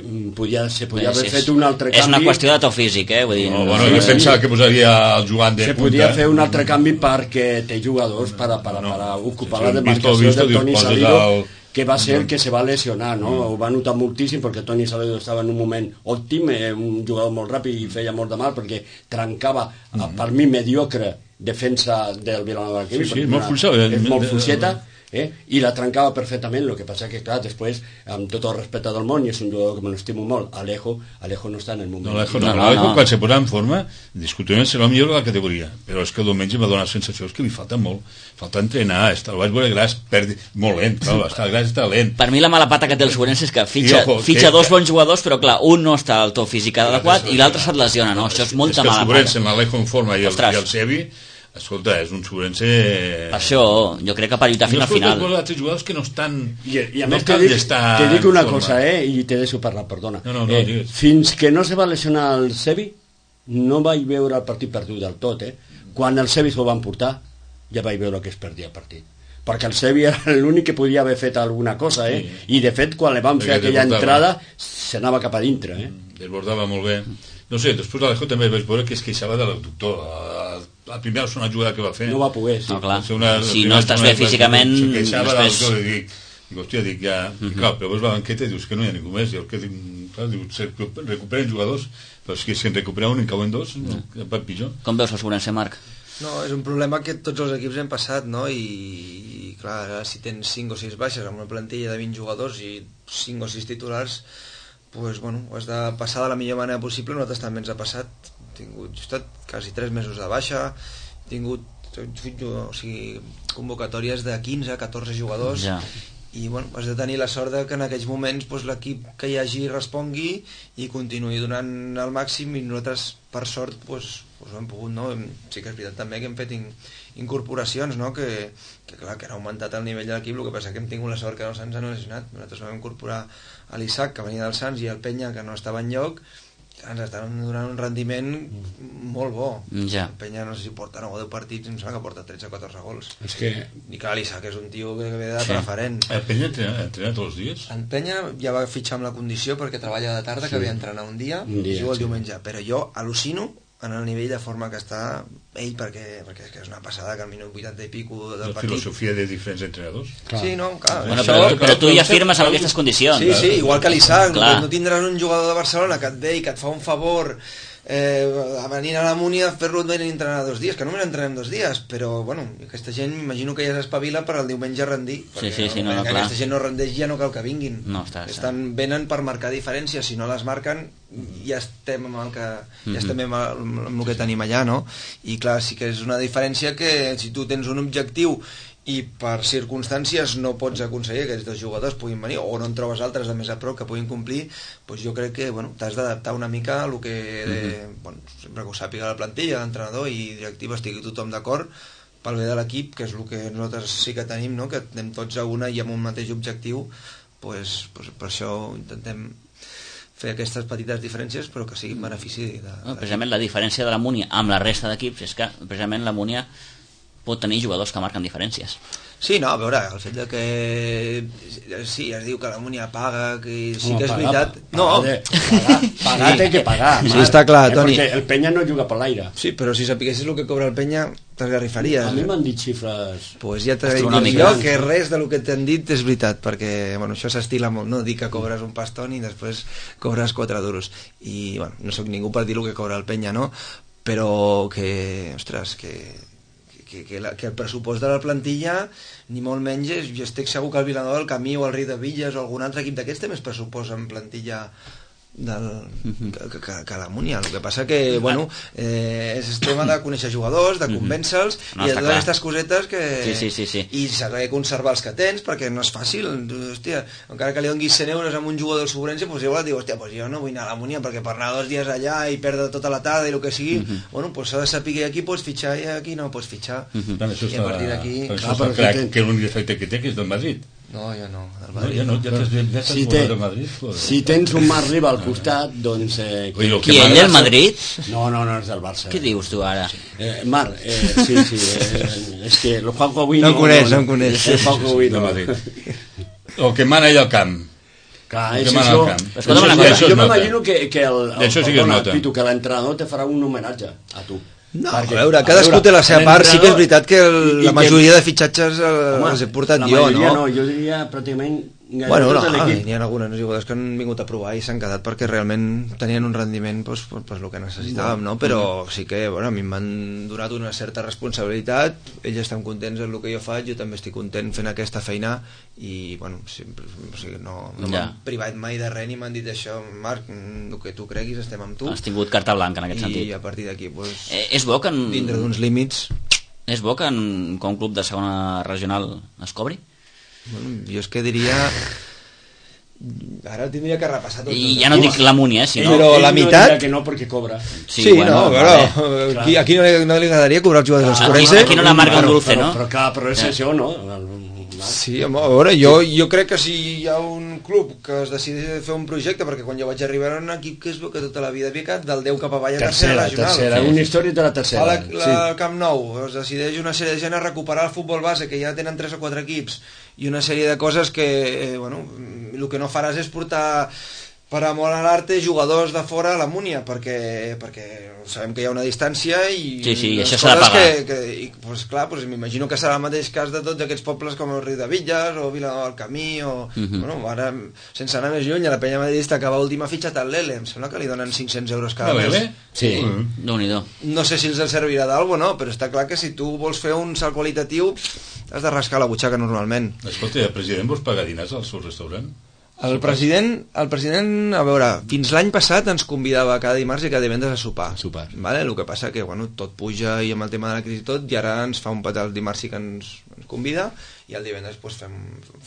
Se podia haver fet un altre canvi. És una qüestió de to físic, vull dir. Bueno, jo pensava que posaria el jugant de punta. Se podia fer un altre canvi perquè té jugadors per ocupar la demarcació de Toni Salido, que va ser el que se va lesionar, no? Ho va notar moltíssim perquè Toni Salido estava en un moment òptim, un jugador molt ràpid i feia molt de mal perquè trencava, per mi, mediocre defensa del Vilanova. Sí, molt fluixeta. És molt fluixeta. I la trencava perfectament, el que passa que, clar, després, amb tot el respecte del món, i és un jugador que me l'estimo molt, Alejo no està en el moment. Alejo quan se posava en forma, discutiment serà el millor de la categoria, però és que el diumenge va donar sensacions que li falta molt, falta entrenar, el vaig veure Gras, molt lent, està Gras està lent. Per mi la mala pata que té el Sobrense és que fitxa dos bons jugadors, però clar, un no està al to físic adequat i l'altre se't lesiona, no? Això és molta mala pata. És que el Sobrense, l'Alejo en forma i el Sevi, escolta, és un Sobrense... Per això, jo crec que per lluitar fins al final. No es altres jugadors que no estan... I a més te dic una cosa, i te deixo parlar, perdona. Fins que no se va lesionar el Sevi, no vaig veure el partit perdut del tot, Quan el Sevi s'ho van portar, ja vaig veure que es perdia el partit. Perquè el Sevi era l'únic que podia haver fet alguna cosa, I de fet, quan li van fer aquella entrada, s'anava cap a dintre, Desbordava molt bé. No sé, després l'Alejo també vaig veure que es queixava de l'abductor. La primera una jugada que va fer... No va poder, sí. No, clar. Si no estàs bé físicament... Se queixava de l'abductor i dic, hòstia, ja... Clar, però veus la banqueta i dius que no hi ha ningú més. I el que dic, clar, se recuperen jugadors, però és que si en recupera un en cauen dos, va pitjor. Com veus el Sobrense, Marc? No, és un problema que tots els equips hem passat, no? I clar, si tens 5 o 6 baixes amb una plantilla de 20 jugadors i 5 o 6 titulars, pues, bueno, ho has de passar de la millor manera possible. Nosaltres també ens ha passat. He estat quasi 3 mesos de baixa, he tingut convocatòries de 15, 14 jugadors, i bueno, has de tenir la sort de que en aquells moments pues, l'equip que hi hagi respongui i continuï donant el màxim, i nosaltres per sort pues, ho hem pogut, no? Sí que és veritat també que hem fet incorporacions, no? que clar, que han augmentat el nivell de l'equip. El que passa que hem tingut la sort que no se'ns han lesionat. Nosaltres vam incorporar a l'Isaac, que venia del Sants, i el Penya, que no estava enlloc. Ens estan donant un rendiment molt bo. El Penya no sé si porta 9 o 10 partits, em sembla que porta 13 o 14 gols. És que... I clar, l'Isaac és un tio que ve de preferent. El Penya entrena tots els dies? El Penya ja va fitxar amb la condició perquè treballa de tarda, que havia d'entrenar un dia i juga el diumenge. Però jo al·lucino en el nivell de forma que està ell, perquè és que és una passada que al minut 80 i pico del partit... La filosofia de diferents entrenadors. Sí, no, clar. Bueno, però tu ja firmes amb aquestes condicions. Sí, igual que l'Isaac. No tindràs un jugador de Barcelona que et ve i que et fa un favor a venir a la Múnia a fer-lo venir a entrenar 2 dies, que només entrenem 2 dies, però bueno, aquesta gent m'imagino que ja s'espavila per el diumenge rendir, perquè aquesta gent no rendeix, ja no cal que vinguin. Venen per marcar diferències, si no les marquen ja estem amb el que tenim allà, no? I clar, sí que és una diferència que si tu tens un objectiu i per circumstàncies no pots aconseguir que aquests 2 jugadors puguin venir, o no en trobes altres de més a prop que puguin complir, doncs jo crec que t'has d'adaptar una mica a el que sempre que ho sàpiga la plantilla, l'entrenador i directiva, estigui tothom d'acord pel bé de l'equip, que és el que nosaltres sí que tenim, no? Que anem tots a una i amb un mateix objectiu, doncs per això intentem fer aquestes petites diferències, però que siguin benefici precisament la diferència de la Múnia amb la resta d'equips és que precisament la Múnia pot tenir jugadors que marquen diferències. Sí, no, a veure, el fet de que sí, es diu que la Múnia paga, que sí que és veritat. Pagar té que pagar. Sí, està clar, Toni. Perquè el Penya no juga per l'aire. Sí, però si sapiguessis el que cobra el Penya, t'esgarrifaries. A mi m'han dit xifres pues ja t'he dit jo que res del que t'han dit és veritat, perquè bueno, això s'estila molt, no? Dir que cobres un pastón i després cobres 4 duros. I bueno, no sóc ningú per dir el que cobra el Penya, no? Però que, ostres, que el pressupost de la plantilla ni molt menys, jo estic segur que el Vilanova, el Camí o el Rei de Villas o algun altre equip d'aquests té més pressupost en plantilla que la Múnia. El que passa que, bueno, és tema de conèixer jugadors, de convèncer-los i de totes aquestes cosetes que... Sí. I saber conservar els que tens, perquè no és fàcil. Hòstia, encara que li donguis 100 euros a un jugador del Sobrense, doncs igual diu, hòstia, jo no vull anar a la Múnia perquè per anar 2 dies allà i perdre tota la tarda i el que sigui, bueno, doncs s'ha de saber que aquí pots fitxar i aquí no pots fitxar. I a partir d'aquí... Això està clar que l'únic defecte que té que és del Madrid. No, jo no, del Madrid. Ja t'has volat del Madrid. Si tens un Marc Riba al costat, doncs... Qui, ell del Madrid? No, és del Barça. Què dius tu ara? Marc, sí, és que el Juanjo avui no em coneix. El Juanjo avui no. El que mana allà al camp. Clar, és això. Jo m'imagino que l'entrenador te farà un homenatge a tu. No, a veure, cadascú té la seva part. Sí que és veritat que la majoria de fitxatges els he portat jo, no? No, jo diria pràcticament... Bueno, no, n'hi ha algunes jugadors que han vingut a provar i s'han quedat perquè realment tenien un rendiment pues el que necessitàvem, no? Però sí que, bueno, a mi m'han donat una certa responsabilitat, ells estan contents amb el que jo faig, jo també estic content fent aquesta feina i, bueno, sempre, o sigui, no m'han privat mai de res ni m'han dit això, Marc, el que tu creguis estem amb tu. Has tingut carta blanca en aquest sentit. I a partir d'aquí, pues, és bo que dintre d'uns límits... És bo que un club de segona regional es cobri? Bueno, jo és que diria... Ara tindria que repassar tot. I ja no dic la Múnia, sinó... Però la meitat... que no, perquè cobra. Sí, bueno, però aquí no li agradaria cobrar els jugadors dels Forense. Aquí no la marca un dulce, no? Però clar, però és això, no? Sí, a veure, jo crec que si hi ha un club que es decideix fer un projecte, perquè quan jo vaig arribar era un equip que és que tota la vida havia quedat del 10 cap avall a tercera regional. Una història de la tercera. Al Camp Nou es decideix una sèrie de gent a recuperar el futbol base, que ja tenen 3 o 4 equips, i una sèrie de coses que, bueno, el que no faràs és portar per amor a l'arte jugadors de fora a la Múnia, perquè sabem que hi ha una distància i això s'ha de pagar. Pues clar, pues m'imagino que serà el mateix cas de tots aquests pobles com el Riu de Villas o Vila del Camí o... Bueno, ara, sense anar més lluny, a la penya madridista que va última fitxa tal l'Ele, em sembla que li donen 500 euros cada mes. Sí, Déu-n'hi-do. No sé si els servirà d'algo, no, però està clar que si tu vols fer un salt qualitatiu has de rascar la butxaca normalment. Escolta, el president vols pagar diners al seu restaurant? El president, a veure, fins l'any passat ens convidava cada dimarts i cada divendres a sopar. Vale? El que passa que, bueno, tot puja i amb el tema de la crisi tot, i ara ens fa un petó el dimarts sí que ens convida i el divendres pues, fem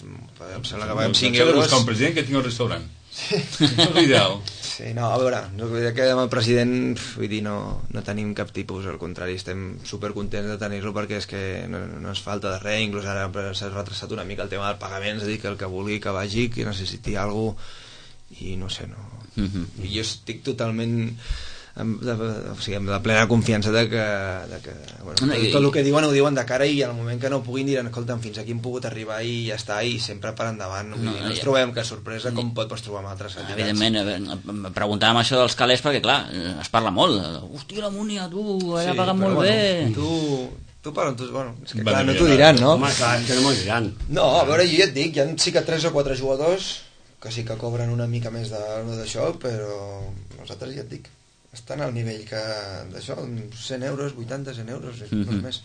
em sembla que paguem 5 euros. S'ha de buscar un president que tingui un restaurant. Això és l'ideal. Sí, no, a veure, que amb el president vull dir, no tenim cap tipus, al contrari, estem supercontents de tenir-lo perquè és que no ens falta de res, inclús ara s'ha retrasat una mica el tema del pagament, és a dir, que el que vulgui que vagi, que necessiti alguna cosa i no sé, no. I jo estic totalment amb la plena confiança de que bueno, tot el que diuen ho diuen de cara i al moment que no puguin diran, escolta'm, fins aquí hem pogut arribar i ja està, i sempre per endavant no ens trobem que sorpresa com pots trobar amb altres entitats. Evidentment, preguntàvem això dels calés perquè clar, es parla molt, hòstia la Múnia, tu, allà paguen molt bé. Tu parlen, bueno, és que clar, no t'ho diran, no? Home, clar, que no m'ho diran. No, a veure, jo ja et dic, hi ha sí que 3 o 4 jugadors que sí que cobren una mica més d'això, però nosaltres ja et dic, estan al nivell que d'això, 100 euros, 80, 100 euros, no més.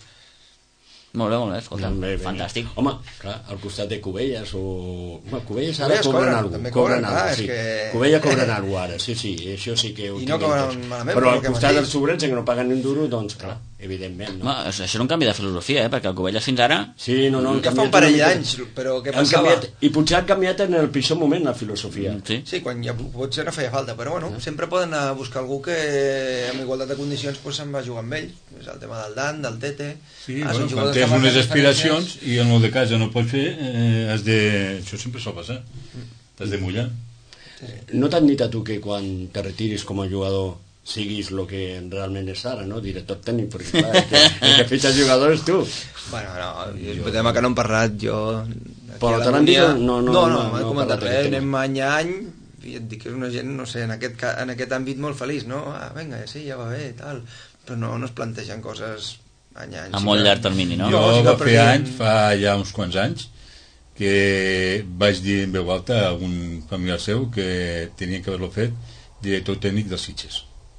Molt bé, escolta, fantàstic. Home, clar, al costat de Cubelles o... Bueno, Cubelles ara cobren alguna cosa. Cobren alguna cosa, sí. Cubelles cobren alguna cosa ara, sí, això sí que ho I no cobren malament. Però al costat dels Sobrense que no paguen ni un duro, doncs clar, evidentment. No? Això és un canvi de filosofia, perquè el Cubelles fins ara... Sí, no, que fa un parell d'anys, però què passava? I potser han canviat en el pitjor moment la filosofia. Sí, quan ja potser no feia falta, però bueno, sempre poden anar a buscar algú que amb igualtat de condicions se'n va jugar amb ell. És el tema del Dan, del Tete... Sí, quan tens unes aspiracions i en el de casa no pots fer, has de... Això sempre sol passar. T'has de mullar. No t'han dit a tu que quan te retiris com a jugador siguis el que realment és ara, no? Director tècnic, perquè clar, el que fitxa jugadors tu. Bueno, no, és un tema que no hem parlat jo... Però te l'han dit? No, m'han comentat res, anem any a any, i et dic que és una gent, no sé, en aquest àmbit molt feliç, no? Vinga, sí, ja va bé, tal, però no es plantegen coses any a any. A molt llarg termini, no? Jo va fer anys, fa ja uns quants anys, que vaig dir en veu alta a un familiar seu que tenia que haver-lo fet director tècnic dels Sitges.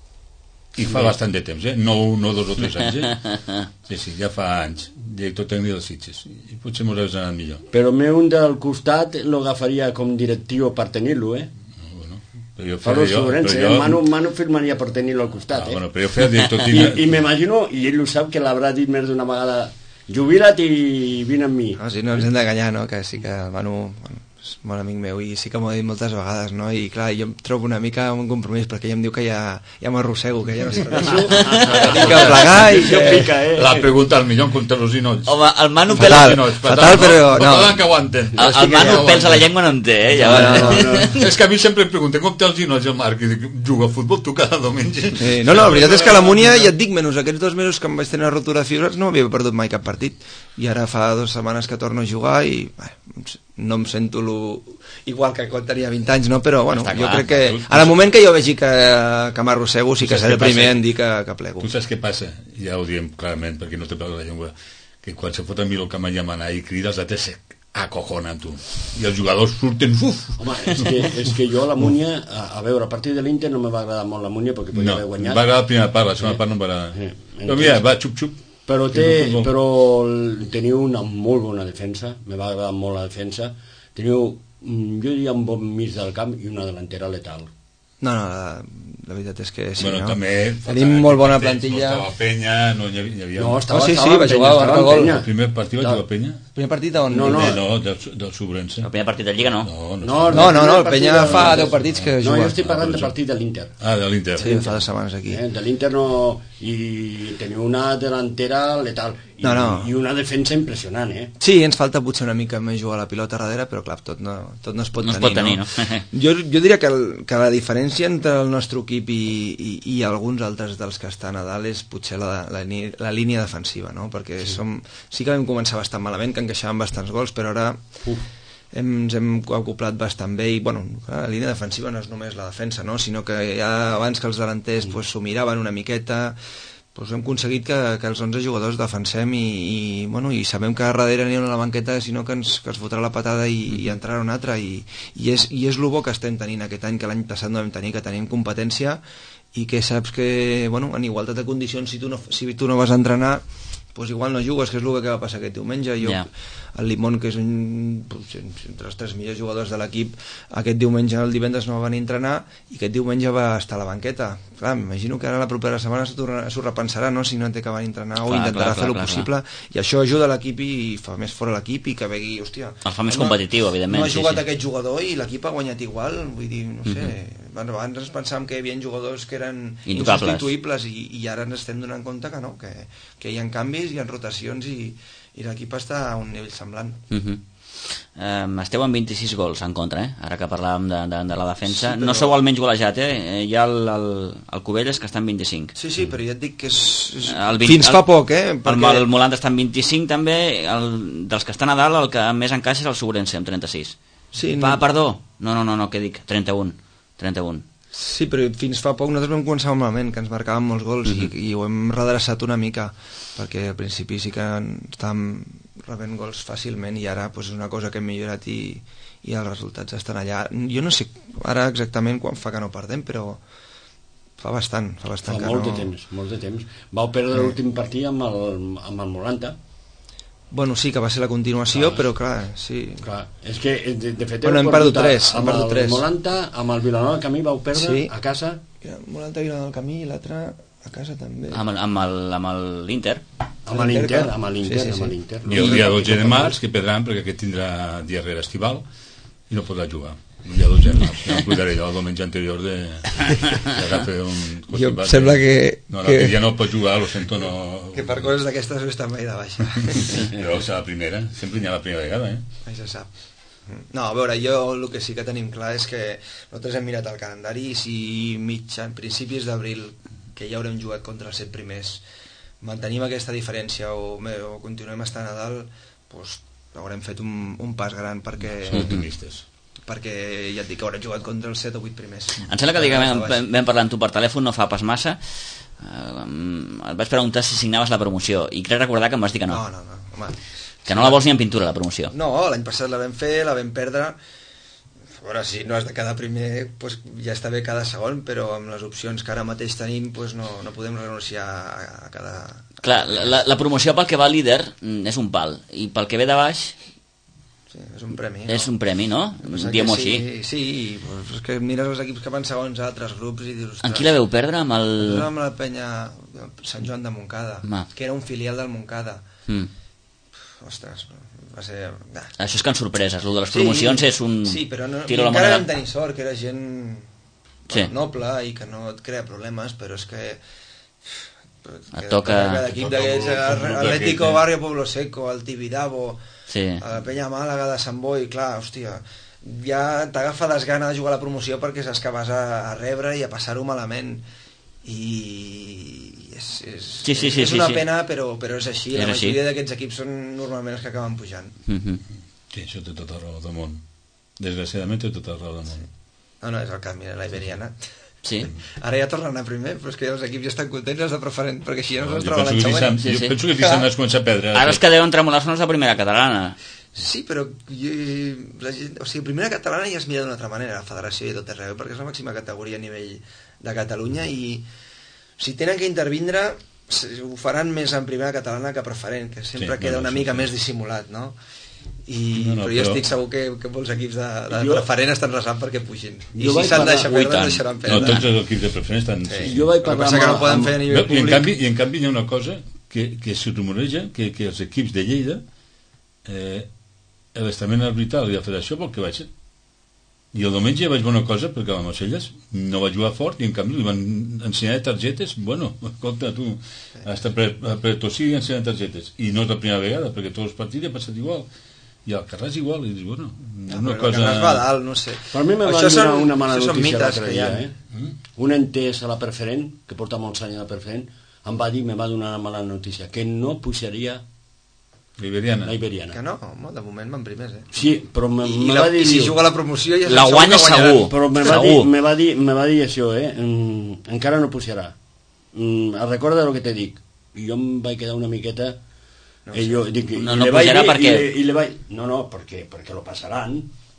I fa bastant de temps, no 2 o 3 anys, Sí, ja fa anys, director tècnic dels Sitges. I potser m'ho hagués anat millor. Però un del costat l'agafaria com directiu per tenir-lo, Bueno, Pablo Sobrense, Manu firmaria per tenir-lo al costat, Bueno, però jo feia director tinc... I m'imagino, i ell ho sap, que l'haurà dit més d'una vegada, jubila't i vine amb mi. No, sí, no ens hem d'enganyar, no? Que sí que el Manu és molt amic meu i sí que m'ho ha dit moltes vegades, no? I clar, jo em trobo una mica un compromís perquè ell em diu que ja m'arrossego, que ja no serveixo, que tinc que plegar i que... Pica, La pregunta al millón contra los inots. Home, el Manu Fatal, fatal, però no. Que aguanten. El Manu pels a la llengua no en té, No. És que a mi sempre em pregunten com té els inots el Marc i dic, juga a futbol tu cada diumenge. Sí, no, la veritat és que la Múnia, ja et dic, menys aquests 2 mesos que em vaig tenir una rotura de fibres, no havia perdut mai cap partit. I ara fa 2 setmanes que torno a jugar i no em sento igual que quan tenia 20 anys, no? Però bueno, jo crec que en el moment que jo vegi que m'arrossego sí que seré el primer en dir que plego. Tu saps què passa? Ja ho diem clarament perquè no te pega la llengua, que quan se fot a mi el camp a llamanar i crida, els altres acojonen tu i els jugadors surten Home, és que jo la Múnia a veure, a partir de l'Inter no me va agradar molt la Múnia perquè podia haver guanyat. No, va agradar la primera part, la segona part no em va agradar. Però mira, va xup-xup. Però teniu una molt bona defensa, me va agradar molt la defensa, teniu, jo diria, un bon mig del camp i una delantera letal. No, la veritat és que sí, bueno, no? També, tenim molt bona plantilla. No estava Penya, no hi havia... No, estava sí, va jugar, va marcar gol. El primer partit va jugar Penya? El primer partit on? No, del Sobrense. El primer partit de Lliga no. No, el Penya fa 10 partits que juga. No, jo estic parlant de partit de l'Inter. Ah, de l'Inter. Sí, fa 2 setmanes aquí. De l'Inter no... I teniu una delantera letal i una defensa impressionant, Sí, ens falta potser una mica més jugar a la pilota darrere, però clar, tot no es pot tenir, no? Jo diria que la diferència entre el nostre equip i alguns altres dels que estan a dalt és potser la línia defensiva, no? Perquè sí que vam començar bastant malament, que encaixàvem bastants gols, però ara ens hem acoplat bastant bé i bueno, la línia defensiva no és només la defensa, no? Sinó que ja abans que els delanters s'ho miraven una miqueta, hem aconseguit que els 11 jugadors defensem i sabem que darrere n'hi ha una a la banqueta, sinó que ens fotrà la patada i entrarà un altre i és el bo que estem tenint aquest any, que l'any passat no vam tenir, que tenim competència i que saps que en igualtat de condicions si tu no vas a entrenar pues igual no jugues, que és el que va passar aquest diumenge. El Limón, que és entre els 3 millors jugadors de l'equip, aquest diumenge, el divendres no va venir a entrenar i aquest diumenge va estar a la banqueta. Clar, m'imagino que ara la propera setmana s'ho repensarà, no? Si no té que venir a entrenar o intentarà fer-ho possible, i això ajuda l'equip i fa més fora l'equip i que vegi, hòstia, el fa més competitiu, evidentment. No ha jugat aquest jugador i l'equip ha guanyat igual, vull dir, no sé, abans ens pensàvem que hi havia jugadors que eren insubstituïbles i ara ens estem donant compte que no, que hi ha canvis, hi ha rotacions i l'equip està a un nivell semblant. Esteu amb 26 gols en contra, ara que parlàvem de la defensa. Sí, però... No sou el menys golejat, hi ha el Cubelles, que està en 25. Sí, però ja et dic que fins fa poc, perquè... El Molant està en 25 també, dels que estan a dalt el que més encaixa és el Sobrense amb 36. Sí, perdó, no, què dic? 31. Sí, però fins fa poc nosaltres vam començar malament, que ens marcàvem molts gols i ho hem redreçat una mica, perquè al principi sí que estàvem rebent gols fàcilment i ara és una cosa que hem millorat i els resultats estan allà. Jo no sé ara exactament quan fa que no perdem, però fa bastant que molt de temps. Vau perdre l'últim partit amb el Molanta. Bueno, sí, que va ser la continuació, però clar, sí. Clar, és que, de fet, hem perdut 3. Amb el Molanta, amb el Vilanova del Camí vau perdre a casa. Molanta, Vilanova del Camí i l'altre a casa també. Amb l'Inter. Amb l'Inter. I el dia 12 de març, que perdran perquè aquest tindrà diarrea estival i no podrà jugar. El dia 12 de març, ja em cuidaré jo el diumenge anterior d'agafar un... Jo em sembla que... No, que ja no pot jugar, lo sento, no... Que per coses d'aquestes no està mai de baixa. Però és la primera, sempre n'hi ha la primera vegada, Mai se sap. No, a veure, jo el que sí que tenim clar és que nosaltres hem mirat el calendari i si principis d'abril, que ja haurem jugat contra els 7 primers, mantenim aquesta diferència o continuem estant a dalt, doncs haurem fet un pas gran perquè... Som optimistes. Perquè ja et dic que haurem jugat contra els 7 o 8 primers. Em sembla que vam parlar amb tu per telèfon no fa pas massa, et vaig preguntar si signaves la promoció i crec recordar que em vas dir que no. No, home. Que no la vols ni en pintura, la promoció. No, l'any passat la vam fer, la vam perdre. A veure, si no has de quedar primer, doncs ja està bé cada segon, però amb les opcions que ara mateix tenim doncs no podem renunciar a cada... Clar, la promoció pel que va líder és un pal, i pel que ve de baix... Sí, és un premi. És un premi, no? Diem-ho així. Sí, és que mires els equips que van segons a altres grups i dius... En qui la veu perdre? Amb el... Amb la penya Sant Joan de Montcada, que era un filial del Montcada. Ostres, va ser... Això és que en sorpreses, el de les promocions és un... Sí, però no, tiro la encara moneda. vam tenir sort, que era gent noble i que no et crea problemes, però és que... Et toca... Cada equip d'aquests, Atlético Barrio Pueblo Seco, el Tibidabo, la Penya Màlaga de Sant Boi, clar, hòstia, ja t'agafa desgana de jugar a la promoció perquè saps que vas a rebre i a passar-ho malament, i és una pena, però és així. La majoria d'aquests equips són normalment els que acaben pujant. Sí, això té tota raó del món, desgraciadament té tota raó del món. No, és el cas, mira, la Iberiana. Sí. Ara ja tornen a anar primer, però és que els equips ja estan contents, els de preferent, perquè així ja no se'ls troba l'any següent. Jo penso que s'han començat a perdre. Ara els que deuen tremolar són els de primera catalana. Sí, però primera catalana ja es mira d'una altra manera, la federació i tot arreu, perquè és la màxima categoria a nivell de Catalunya, i si tenen que intervindre ho faran més en primera catalana que preferent, que sempre queda una mica més dissimulat, no? Però jo estic segur que molts equips de preferent estan resant perquè pugin, i si s'han de deixar perdre, deixaran perdre. No, tots els equips de preferent estan... Jo vaig parlar que no poden fer a nivell públic. I en canvi hi ha una cosa que se rumoreja, que els equips de Lleida, l'estament arbitral i la federació vol que vagi. I el diumenge vaig veure una cosa, perquè la Mocelles no va jugar fort, i en canvi li van ensenyar targetes. Bueno, escolta, tu, hasta per tossir i ensenyar targetes. I no és la primera vegada, perquè tots els partits ha passat igual. I el Carràs igual, i dius, bueno, una cosa... El Carràs va dalt, no sé. Per mi me van donar una mala notícia l'altre dia, Un entès a la preferent, que porta molts anys a la preferent, me va donar una mala notícia, que no pujaria la Iberiana. Que no, home, de moment van primers, Sí, però me va dir... I si juga a la promoció ja la guanya segur. Però me va dir això, encara no pujarà. Recorda el que t'he dit. I jo em vaig quedar una miqueta... No pujarà perquè... No, perquè lo passaran.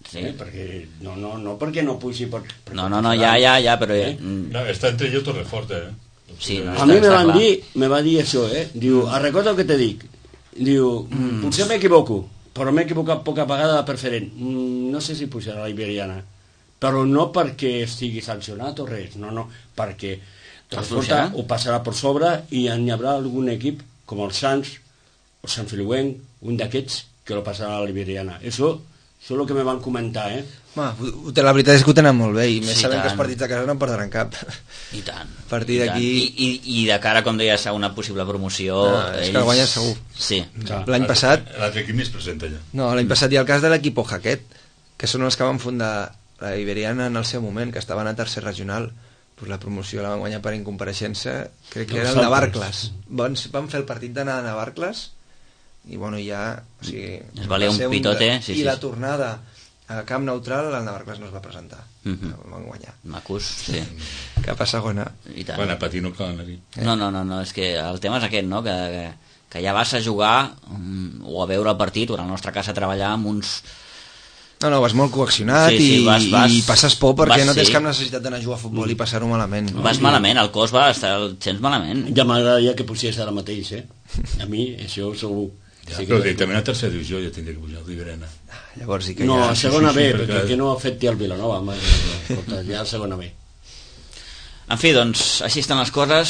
No perquè no pugi... No, ja, però... Està entre ells Torrefort, A mi me va dir això, diu, recorda el que t'he dit. Diu, potser m'equivoco, però m'he equivocat poca vegada de preferent. No sé si pujarà la Iberiana, però no perquè estigui sancionat o res, no, perquè ho passarà per sobre i hi haurà algun equip com el Sants o Sant Feliuenc, un d'aquests que lo passarà a la Iberiana. Això és el que me van comentar, la veritat és que ho tenen molt bé, i més sabem que els partits de casa no en perdran cap. I tant. A partir d'aquí... I de cara, com deies, a una possible promoció... És que el guanya segur. Sí. L'any passat... L'altre equip ni es presenta ja. No, l'any passat hi ha el cas de l'equip Ojaquet, que són els que van fundar la Iberiana en el seu moment, que estaven a tercer regional. Pues la promoció la van guanyar per incompareixença, crec que era el Navarcles. Van fer el partit d'anar a Navarcles, i bueno, ja... Es valia un pitote, I la tornada a camp neutral, el Navarcles no es va presentar. El van guanyar. Macus, sí. Cap a segona. Quan a patir no cal anar-hi. No, és que el tema és aquest, no? Que ja vas a jugar o a veure el partit, o en la nostra casa a treballar amb uns... No, vas molt coaccionat i passes por perquè no tens cap necessitat d'anar a jugar a futbol i passar-ho malament. Vas malament, el cos va estar... Tens malament. Ja m'agradaria que pusies ara mateix, A mi, això segur... Ja, però també a tercera divisió ja tindria que pujar el Riberena. Llavors sí que no, a segona B, perquè no afecti el Vilanova, ja a segona B. En fi, doncs, així estan les coses,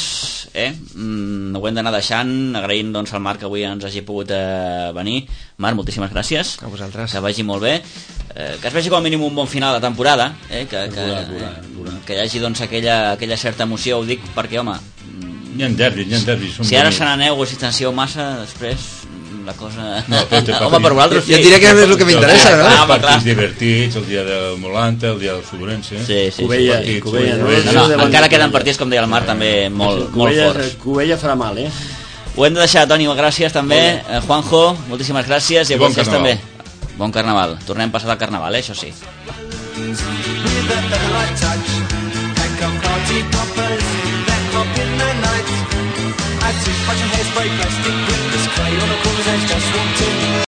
ho hem d'anar deixant, agraint doncs al Marc que avui ens hagi pogut venir. Marc, moltíssimes gràcies. A vosaltres. Que vagi molt bé. Que es vegi com a mínim un bon final de temporada, que hi hagi doncs aquella certa emoció, ho dic perquè, home... Hi ha derbis. Si ara se n'aneu o si tensieu massa, després... la cosa... Home, per vosaltres... Jo diria que és el que m'interessa, no? Els partits divertits, el dia del Molanta, el dia del Sobrense... Sí. Cubella. Encara queden partits, com deia el Marc, també molt forts. Cubella farà mal, Ho hem de deixar, Toni, gràcies també. Juanjo, moltíssimes gràcies. I a vosaltres també. Bon carnaval. Tornem passat al carnaval, això sí. I took much of hairspray, plastic, with this clay on the corner's edge, just walked in.